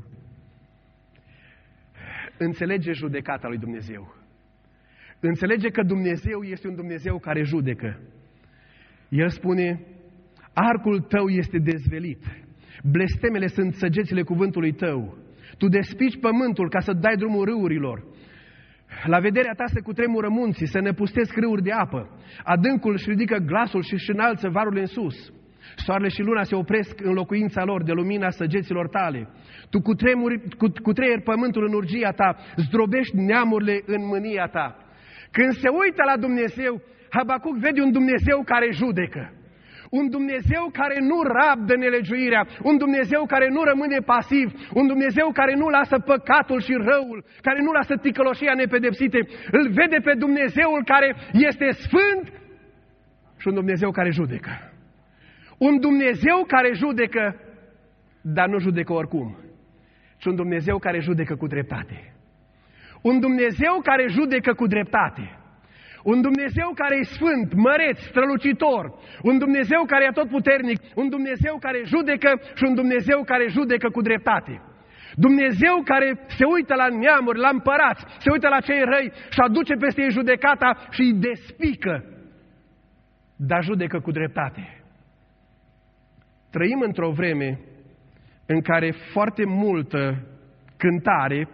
Înțelege judecata lui Dumnezeu. Înțelege că Dumnezeu este un Dumnezeu care judecă. El spune: arcul Tău este dezvelit, blestemele sunt săgețile cuvântului Tău, Tu despici pământul ca să dai drumul râurilor. La vederea Ta se cutremură munții, se năpustesc râuri de apă, adâncul își ridică glasul și își înalță varurile în sus. Soarele și luna se opresc în locuința lor de lumina săgeților Tale. Tu cutremuri, cu, cutreieri pământul în urgia Ta, zdrobești neamurile în mânia Ta. Când se uită la Dumnezeu, Habacuc vede un Dumnezeu care judecă. Un Dumnezeu care nu rabdă nelegiuirea, un Dumnezeu care nu rămâne pasiv, un Dumnezeu care nu lasă păcatul și răul, care nu lasă ticăloșia nepedepsite. Îl vede pe Dumnezeul care este sfânt și un Dumnezeu care judecă. Un Dumnezeu care judecă, dar nu judecă oricum, ci un Dumnezeu care judecă cu dreptate. Un Dumnezeu care judecă cu dreptate. Un Dumnezeu care e sfânt, măreț, strălucitor. Un Dumnezeu care e atotputernic. Un Dumnezeu care judecă și un Dumnezeu care judecă cu dreptate. Dumnezeu care se uită la neamuri, la împărați, se uită la cei răi și aduce peste ei judecata și îi despică, dar judecă cu dreptate. Trăim într-o vreme în care foarte multă cântare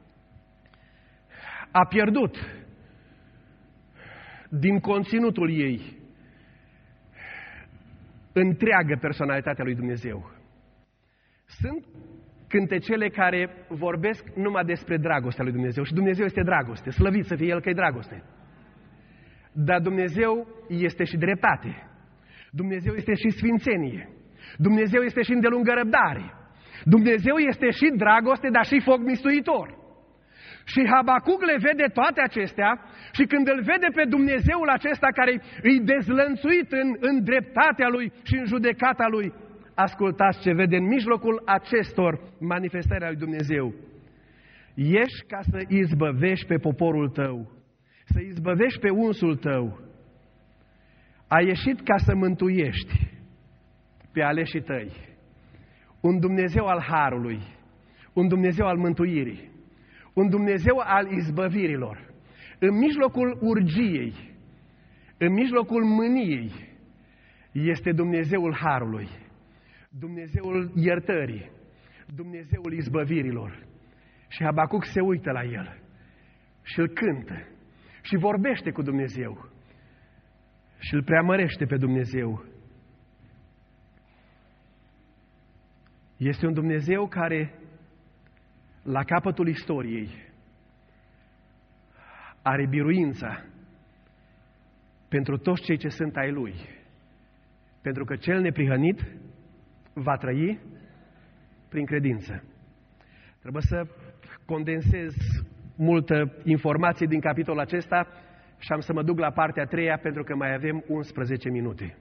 a pierdut din conținutul ei întreagă personalitatea lui Dumnezeu. Sunt cântecele care vorbesc numai despre dragostea lui Dumnezeu și Dumnezeu este dragoste, slăvit să fie El că e dragoste. Dar Dumnezeu este și dreptate, Dumnezeu este și sfințenie, Dumnezeu este și îndelungă răbdare, Dumnezeu este și dragoste, dar și foc mistuitor. Și Habacuc le vede toate acestea și când îl vede pe Dumnezeul acesta care îi dezlănțuit în, în dreptatea Lui și în judecata Lui, ascultați ce vede în mijlocul acestor manifestări ale lui Dumnezeu. Ieși ca să izbăvești pe poporul tău, să izbăvești pe unsul tău. Ai ieșit ca să mântuiești pe aleșii tăi. Un Dumnezeu al harului, un Dumnezeu al mântuirii, un Dumnezeu al izbăvirilor. În mijlocul urgiei, în mijlocul mâniei, este Dumnezeul harului, Dumnezeul iertării, Dumnezeul izbăvirilor. Și Habacuc se uită la El și îl cântă și vorbește cu Dumnezeu și îl preamărește pe Dumnezeu. Este un Dumnezeu care, la capătul istoriei, are biruința pentru toți cei ce sunt ai Lui. Pentru că cel neprihănit va trăi prin credință. Trebuie să condensez multă informație din capitolul acesta și am să mă duc la partea a treia pentru că mai avem unsprezece minute.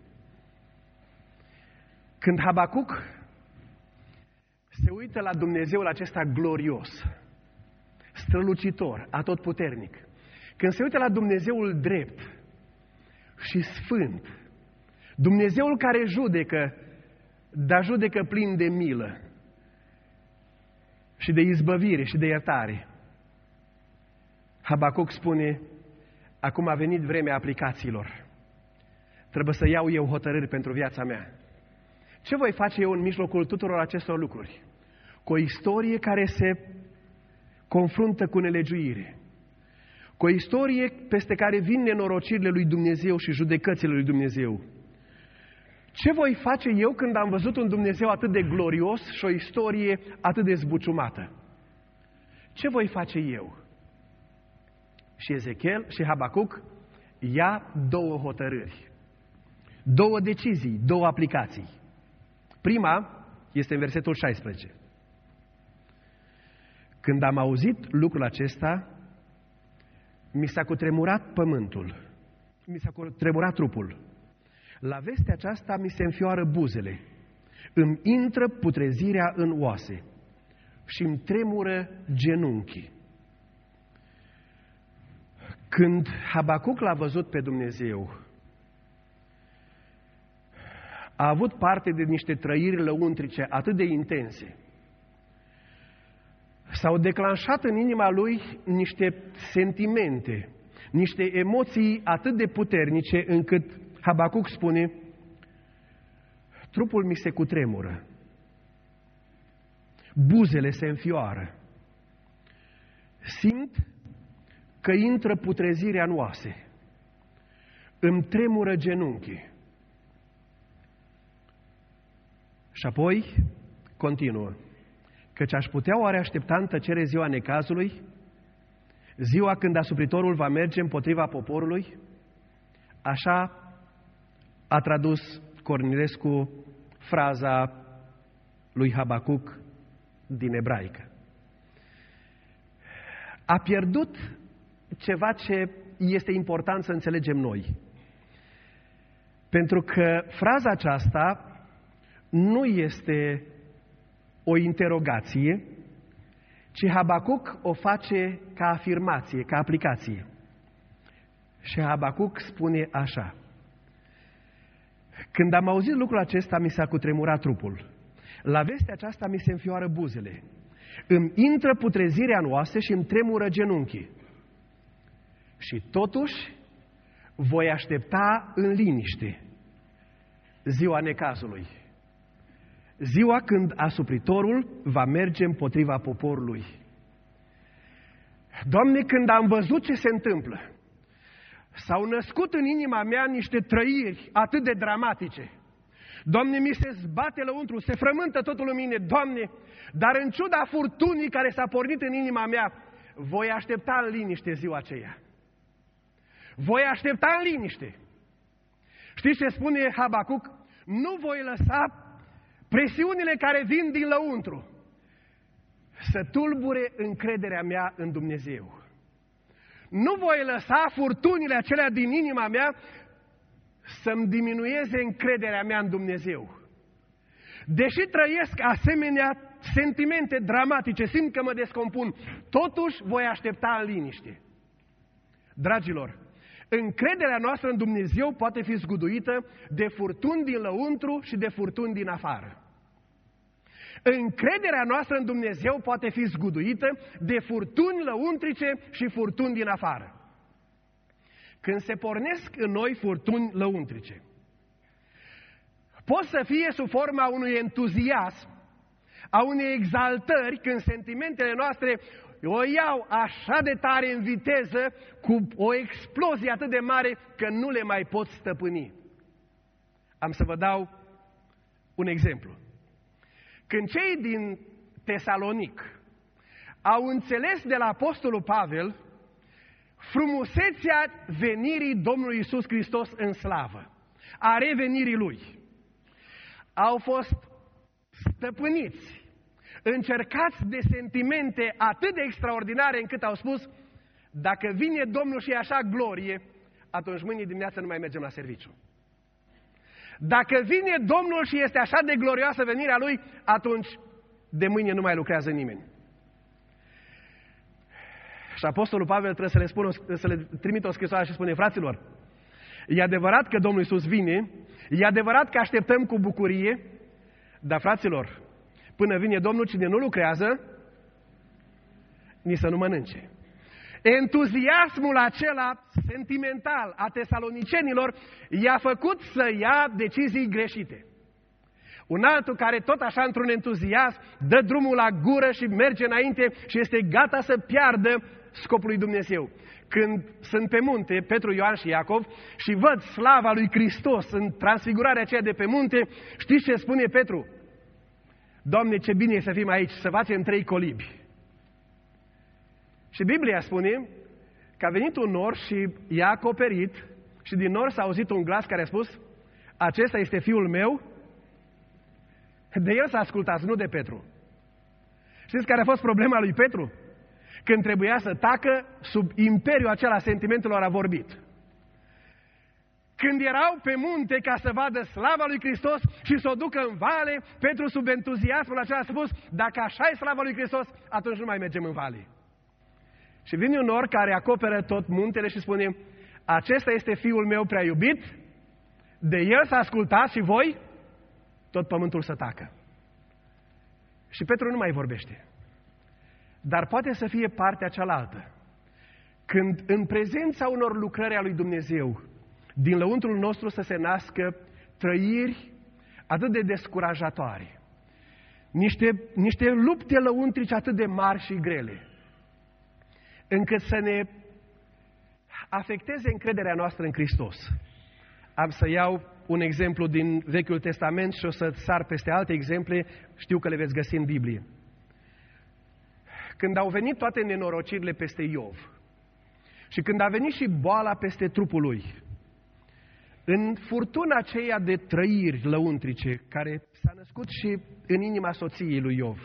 Când Habacuc se uită la Dumnezeul acesta glorios, strălucitor, atotputernic, când se uită la Dumnezeul drept și sfânt, Dumnezeul care judecă, dar judecă plin de milă și de izbăvire și de iertare. Habacuc spune, acum a venit vremea aplicațiilor. Trebuie să iau eu hotărâri pentru viața mea. Ce voi face eu în mijlocul tuturor acestor lucruri? Cu o istorie care se confruntă cu nelegiuire. Cu o istorie peste care vin nenorocirile lui Dumnezeu și judecățile lui Dumnezeu. Ce voi face eu când am văzut un Dumnezeu atât de glorios și o istorie atât de zbuciumată? Ce voi face eu? Și Ezechiel și Habacuc ia două hotărâri, două decizii, două aplicații. Prima este în versetul șaisprezece. Când am auzit lucrul acesta, mi s-a cutremurat pământul, mi s-a cutremurat trupul. La vestea aceasta mi se înfioară buzele, îmi intră putrezirea în oase și îmi tremură genunchii. Când Habacuc l-a văzut pe Dumnezeu, a avut parte de niște trăiri lăuntrice atât de intense. S-au declanșat în inima lui niște sentimente, niște emoții atât de puternice încât Habacuc spune, trupul mi se cutremură, buzele se înfioară, simt că intră putrezirea în oase, îmi tremură genunchii. Și apoi continuă, căci aș putea oare aștepta în tăcere ziua necazului, ziua când asupritorul va merge împotriva poporului? Așa a tradus Cornilescu fraza lui Habacuc din ebraică. A pierdut ceva ce este important să înțelegem noi. Pentru că fraza aceasta nu este o interogație, ci Habacuc o face ca afirmație, ca aplicație. Și Habacuc spune așa, când am auzit lucrul acesta, mi s-a cutremurat trupul. La vestea aceasta mi se înfioară buzele. Îmi intră putrezirea în oase și îmi tremură genunchii. Și totuși voi aștepta în liniște ziua necazului. Ziua când asupritorul va merge împotriva poporului. Doamne, când am văzut ce se întâmplă, s-au născut în inima mea niște trăiri atât de dramatice. Doamne, mi se zbate lăuntru, se frământă totul în mine, Doamne, dar în ciuda furtunii care s-a pornit în inima mea, voi aștepta în liniște ziua aceea. Voi aștepta în liniște. Știți ce spune Habacuc? Nu voi lăsa presiunile care vin din lăuntru să tulbure încrederea mea în Dumnezeu. Nu voi lăsa furtunile acelea din inima mea să-mi diminueze încrederea mea în Dumnezeu. Deși trăiesc asemenea sentimente dramatice, simt că mă descompun, totuși voi aștepta în liniște. Dragilor, încrederea noastră în Dumnezeu poate fi zguduită de furtuni din lăuntru și de furtuni din afară. Încrederea noastră în Dumnezeu poate fi zguduită de furtuni lăuntrice și furtuni din afară. Când se pornesc în noi furtuni lăuntrice, pot să fie sub forma unui entuziasm, a unei exaltări, când sentimentele noastre o iau așa de tare în viteză, cu o explozie atât de mare, că nu le mai pot stăpâni. Am să vă dau un exemplu. Când cei din Tesalonic au înțeles de la Apostolul Pavel frumusețea venirii Domnului Iisus Hristos în slavă, a revenirii Lui, au fost stăpâniți, încercați de sentimente atât de extraordinare încât au spus, dacă vine Domnul și e așa glorie, atunci mâine dimineață nu mai mergem la serviciu. Dacă vine Domnul și este așa de glorioasă venirea Lui, atunci de mâine nu mai lucrează nimeni. Și Apostolul Pavel trebuie să le, spună, să le trimită o scrisoare și spune, fraților, e adevărat că Domnul Iisus vine, e adevărat că așteptăm cu bucurie, Dar, fraților, până vine Domnul, cine nu lucrează, nici să nu mănânce. Entuziasmul acela sentimental a tesalonicenilor i-a făcut să ia decizii greșite. Un altul care tot așa într-un entuziasm dă drumul la gură și merge înainte și este gata să piardă scopul lui Dumnezeu. Când sunt pe munte, Petru, Ioan și Iacov, și văd slava lui Hristos în transfigurarea aceea de pe munte, știți ce spune Petru? Doamne, ce bine e să fim aici, să facem trei colibi. Și Biblia spune că a venit un nor și i-a acoperit și din nor s-a auzit un glas care a spus: acesta este fiul meu. De el s-a ascultat, nu de Petru. Știți care a fost problema lui Petru? Când trebuia să tacă, sub imperiul acela sentimentelor a vorbit. Când erau pe munte ca să vadă slava lui Hristos și să o ducă în vale, Petru sub entuziasmul acela a spus: dacă așa e slava lui Hristos, atunci nu mai mergem în vale. Și vine un nor care acoperă tot muntele și spune: acesta este fiul meu prea iubit, de el s-a ascultat și voi, tot pământul să tacă. Și Petru nu mai vorbește. Dar poate să fie partea cealaltă. Când în prezența unor lucrări a lui Dumnezeu, din lăuntrul nostru să se nască trăiri atât de descurajatoare, niște, niște lupte lăuntrice atât de mari și grele, încât să ne afecteze încrederea noastră în Hristos. Am să iau un exemplu din Vechiul Testament și o să sar peste alte exemple, știu că le veți găsi în Biblie. Când au venit toate nenorocirile peste Iov și când a venit și boala peste trupul lui, în furtuna aceea de trăiri lăuntrice care s-a născut și în inima soției lui Iov,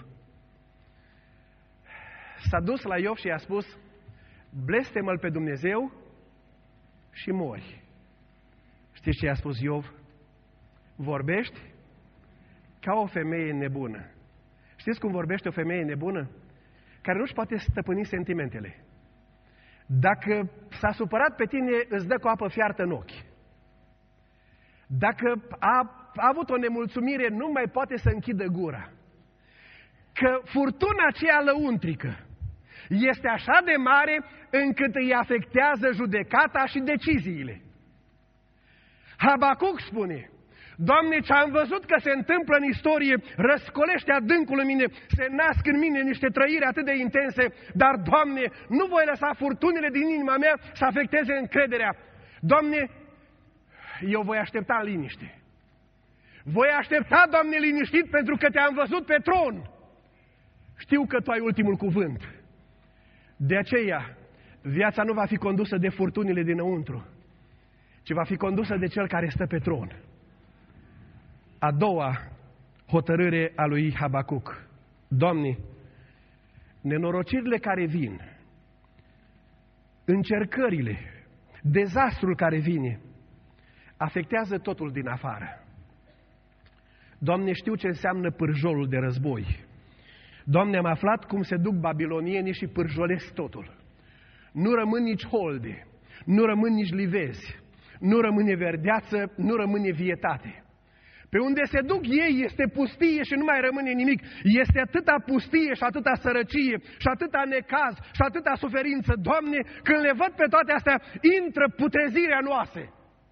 s-a dus la Iov și i-a spus: blestemă-l pe Dumnezeu și mori. Știți ce i-a spus Iov? Vorbești ca o femeie nebună. Știți cum vorbește o femeie nebună? Care nu-și poate stăpâni sentimentele. Dacă s-a supărat pe tine, îți dă cu apă fiartă în ochi. Dacă a, a avut o nemulțumire, nu mai poate să închidă gura. Că furtuna aceea lăuntrică este așa de mare încât îi afectează judecata și deciziile. Habacuc spune: Doamne, ce am văzut că se întâmplă în istorie răscolește adâncul în mine, se nasc în mine niște trăiri atât de intense, dar, Doamne, nu voi lăsa furtunile din inima mea să afecteze încrederea. Doamne, eu voi aștepta în liniște. Voi aștepta, Doamne, liniștit, pentru că te-am văzut pe tron. Știu că Tu ai ultimul cuvânt. De aceea, viața nu va fi condusă de furtunile dinăuntru, ci va fi condusă de Cel care stă pe tron. A doua hotărâre a lui Habacuc: Doamne, nenorocirile care vin, încercările, dezastrul care vine, afectează totul din afară. Doamne, știu ce înseamnă pârjolul de război. Doamne, am aflat cum se duc babilonienii și pârjolesc totul. Nu rămân nici holde, nu rămân nici livezi, nu rămâne verdeață, nu rămâne vietate. Pe unde se duc ei este pustie și nu mai rămâne nimic. Este atâta pustie și atâta sărăcie și atâta necaz și atâta suferință. Doamne, când le văd pe toate astea, intră putrezirea noastră.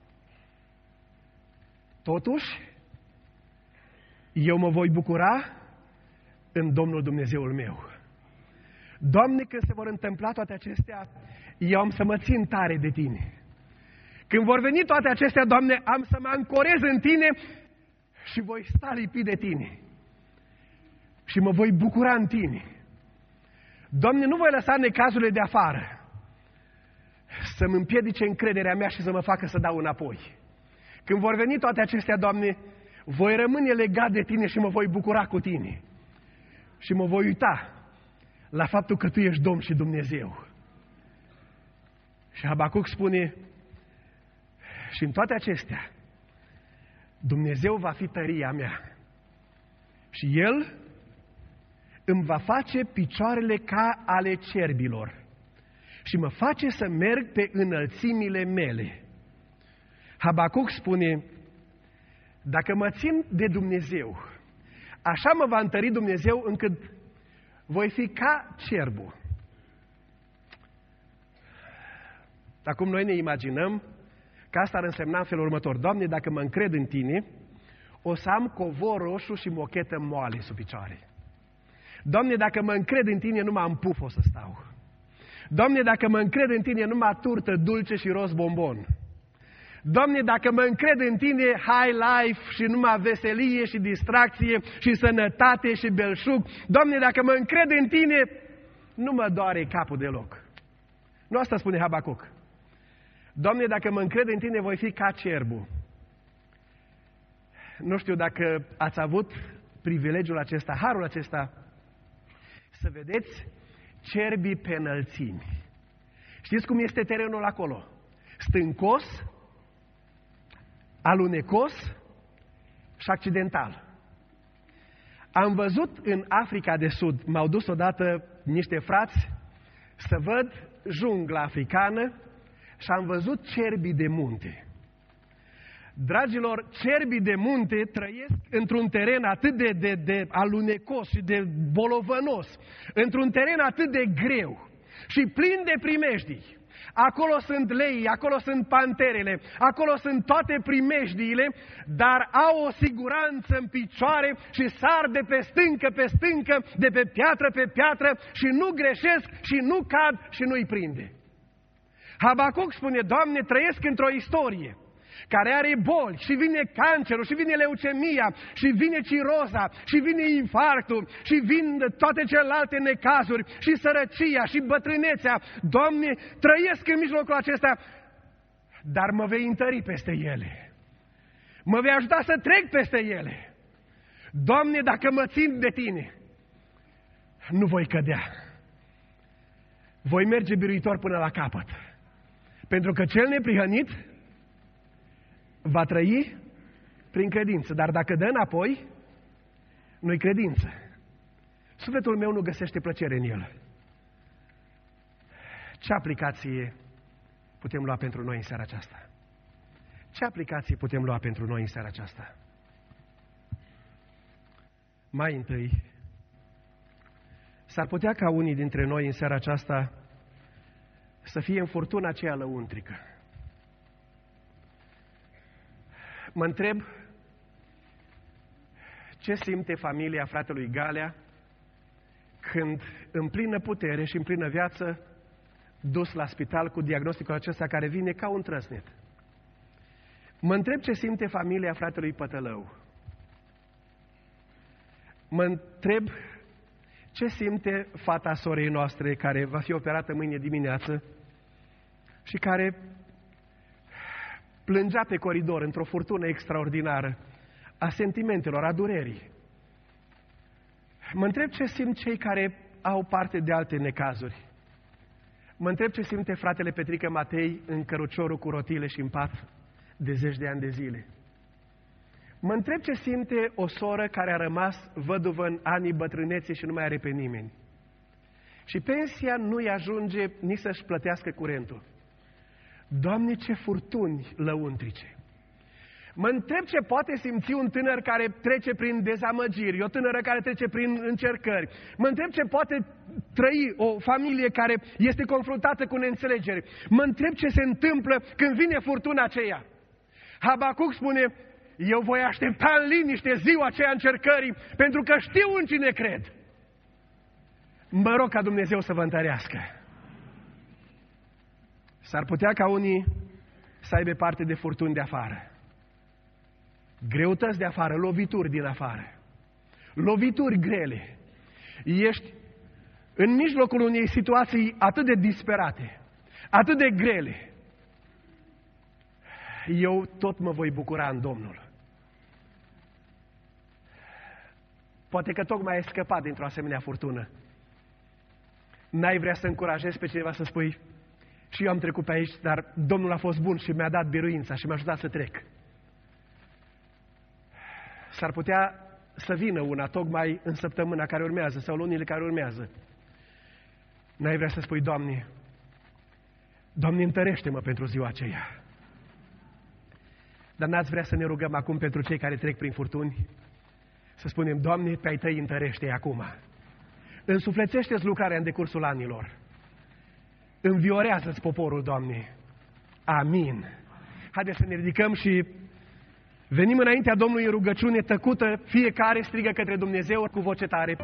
Totuși, eu mă voi bucura în Domnul Dumnezeul meu. Doamne, când se vor întâmpla toate acestea, eu am să mă țin tare de Tine. Când vor veni toate acestea, Doamne, am să mă ancorez în Tine și voi sta lipit de Tine. Și mă voi bucura în Tine. Doamne, nu voi lăsa necazurile de afară să-mi împiedice încrederea mea și să mă facă să dau înapoi. Când vor veni toate acestea, Doamne, voi rămâne legat de Tine și mă voi bucura cu Tine. Și mă voi uita la faptul că Tu ești Domn și Dumnezeu. Și Habacuc spune: și în toate acestea, Dumnezeu va fi tăria mea. Și El îmi va face picioarele ca ale cerbilor și mă face să merg pe înălțimile mele. Habacuc spune: dacă mă țin de Dumnezeu, Așa mă va întări Dumnezeu încât voi fi ca cerbul. Acum noi ne imaginăm că asta ar însemna în felul următor. Doamne, dacă mă încred în Tine, o să am covor roșu și mochetă moale sub picioare. Doamne, dacă mă încred în Tine, numai în puf o să stau. Doamne, dacă mă încred în Tine, numai turtă dulce și roz bombon. Doamne, dacă mă încred în Tine, high life și numai veselie și distracție și sănătate și belșug. Doamne, dacă mă încred în Tine, nu mă doare capul deloc. Nu asta spune Habacuc. Doamne, dacă mă încred în Tine, voi fi ca cerbul. Nu știu dacă ați avut privilegiul acesta, harul acesta, să vedeți cerbii pe înălțimi. Știți cum este terenul acolo? Stâncos, alunecos și accidental. Am văzut în Africa de Sud, m-au dus odată niște frați să văd jungla africană și am văzut cerbii de munte. Dragilor, cerbii de munte trăiesc într-un teren atât de, de, de alunecos și de bolovănos, într-un teren atât de greu și plin de primejdii. Acolo sunt leii, acolo sunt panterele, acolo sunt toate primejdiile, dar au o siguranță în picioare și sar de pe stâncă pe stâncă, de pe piatră pe piatră și nu greșesc și nu cad și nu-i prinde. Habacuc spune, Doamne, trăiesc într-o istorie care are boli și vine cancerul și vine leucemia și vine ciroza și vine infarctul și vin toate celelalte necazuri și sărăcia și bătrânețea. Doamne, trăiesc în mijlocul acesta, dar mă vei întări peste ele. Mă vei ajuta să trec peste ele. Doamne, dacă mă țin de Tine, nu voi cădea. Voi merge biruitor până la capăt. Pentru că cel neprihănit va trăi prin credință, dar dacă dă înapoi, nu-i credință. Sufletul meu nu găsește plăcere în el. Ce aplicație putem lua pentru noi în seara aceasta? Ce aplicație putem lua pentru noi în seara aceasta? Mai întâi, s-ar putea ca unii dintre noi în seara aceasta să fie în furtuna aceea lăuntrică. Mă întreb ce simte familia fratelui Galea când în plină putere și în plină viață dus la spital cu diagnosticul acesta care vine ca un trăsnet. Mă întreb ce simte familia fratelui Pătălău. Mă întreb ce simte fata sorei noastre care va fi operată mâine dimineață și care plângea pe coridor într-o furtună extraordinară a sentimentelor, a durerii. Mă întreb ce simt cei care au parte de alte necazuri. Mă întreb ce simte fratele Petrică Matei în căruciorul cu rotile și în pat de zeci de ani de zile. Mă întreb ce simte o soră care a rămas văduvă în anii bătrâneții și nu mai are pe nimeni. Și pensia nu-i ajunge nici să-și plătească curentul. Doamne, ce furtuni lăuntrice! Mă întreb ce poate simți un tânăr care trece prin dezamăgiri, o tânără care trece prin încercări. Mă întreb ce poate trăi o familie care este confruntată cu neînțelegere. Mă întreb ce se întâmplă când vine furtuna aceea. Habacuc spune, eu voi aștepta în liniște ziua aceea încercării, pentru că știu în cine cred. Mă rog ca Dumnezeu să vă întărească. S-ar putea ca unii să aibă parte de furtuni de afară. Greutăți de afară, lovituri din afară. Lovituri grele. Ești în mijlocul unei situații atât de disperate, atât de grele. Eu tot mă voi bucura în Domnul. Poate că tocmai ai scăpat dintr-o asemenea furtună. N-ai vrea să încurajezi pe cineva să spui, și eu am trecut pe aici, dar Domnul a fost bun și mi-a dat biruința și m-a ajutat să trec. S-ar putea să vină una tocmai în săptămâna care urmează sau lunile care urmează. N-ai vrea să spui, Doamne, Doamne, întărește-mă pentru ziua aceea. Dar n-ați vrea să ne rugăm acum pentru cei care trec prin furtuni? Să spunem, Doamne, pe ai Tăi întărește-i acum. Însuflețește-ți lucrarea în decursul anilor. Înviorează-ți poporul, Doamne. Amin. Haideți să ne ridicăm și venim înaintea Domnului în rugăciune tăcută, fiecare strigă către Dumnezeu cu voce tare.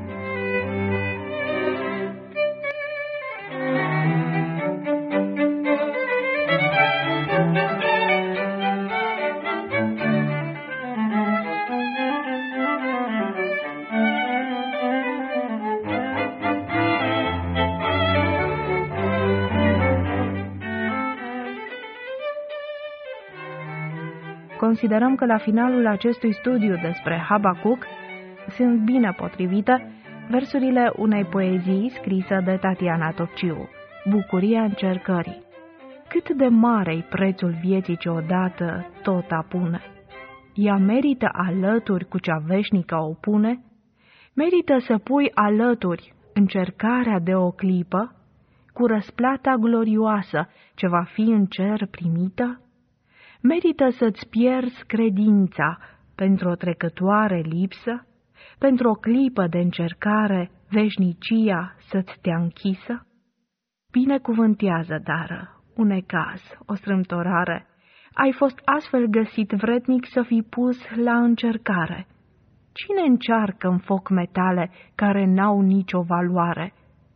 Considerăm că la finalul acestui studiu despre Habacuc sunt bine potrivite versurile unei poezii scrise de Tatiana Topciu, Bucuria încercării. Cât de mare-i prețul vieții ce odată tot apune? Ea merită alături cu cea veșnică o pune? Merită să pui alături încercarea de o clipă cu răsplata glorioasă ce va fi în cer primită? Merită să-ți pierzi credința pentru o trecătoare lipsă, pentru o clipă de încercare veșnicia să-ți te-a închisă? Binecuvântează, dară, un ecaz, o strâmtorare, ai fost astfel găsit vrednic să fii pus la încercare. Cine încearcă în foc metale care n-au nicio valoare?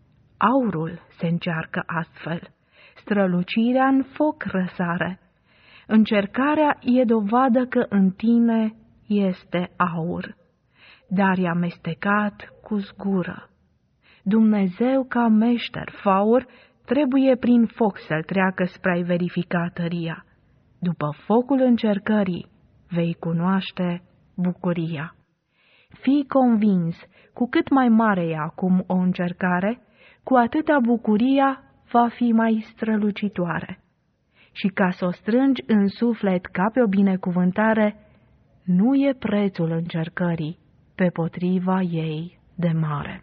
Aurul se încearcă astfel, strălucirea în foc răsare. Încercarea e dovadă că în tine este aur, dar e amestecat cu zgură. Dumnezeu ca meșter faur trebuie prin foc să-l treacă spre a-i verifica tăria. După focul încercării vei cunoaște bucuria. Fii convins, cu cât mai mare e acum o încercare, cu atâta bucuria va fi mai strălucitoare. Și ca să o strângi în suflet ca pe o binecuvântare, nu e prețul încercării, pe potriva ei de mare.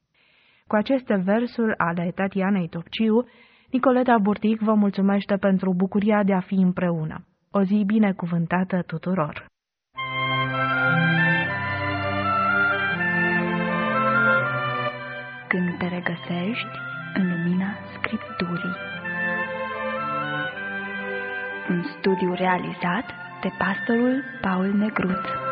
Cu aceste versuri ale Tatianei Topciu, Nicoleta Burtic vă mulțumește pentru bucuria de a fi împreună. O zi binecuvântată tuturor! Când te regăsești în lumina Scripturii. Un studiu realizat de pastorul Paul Negruț.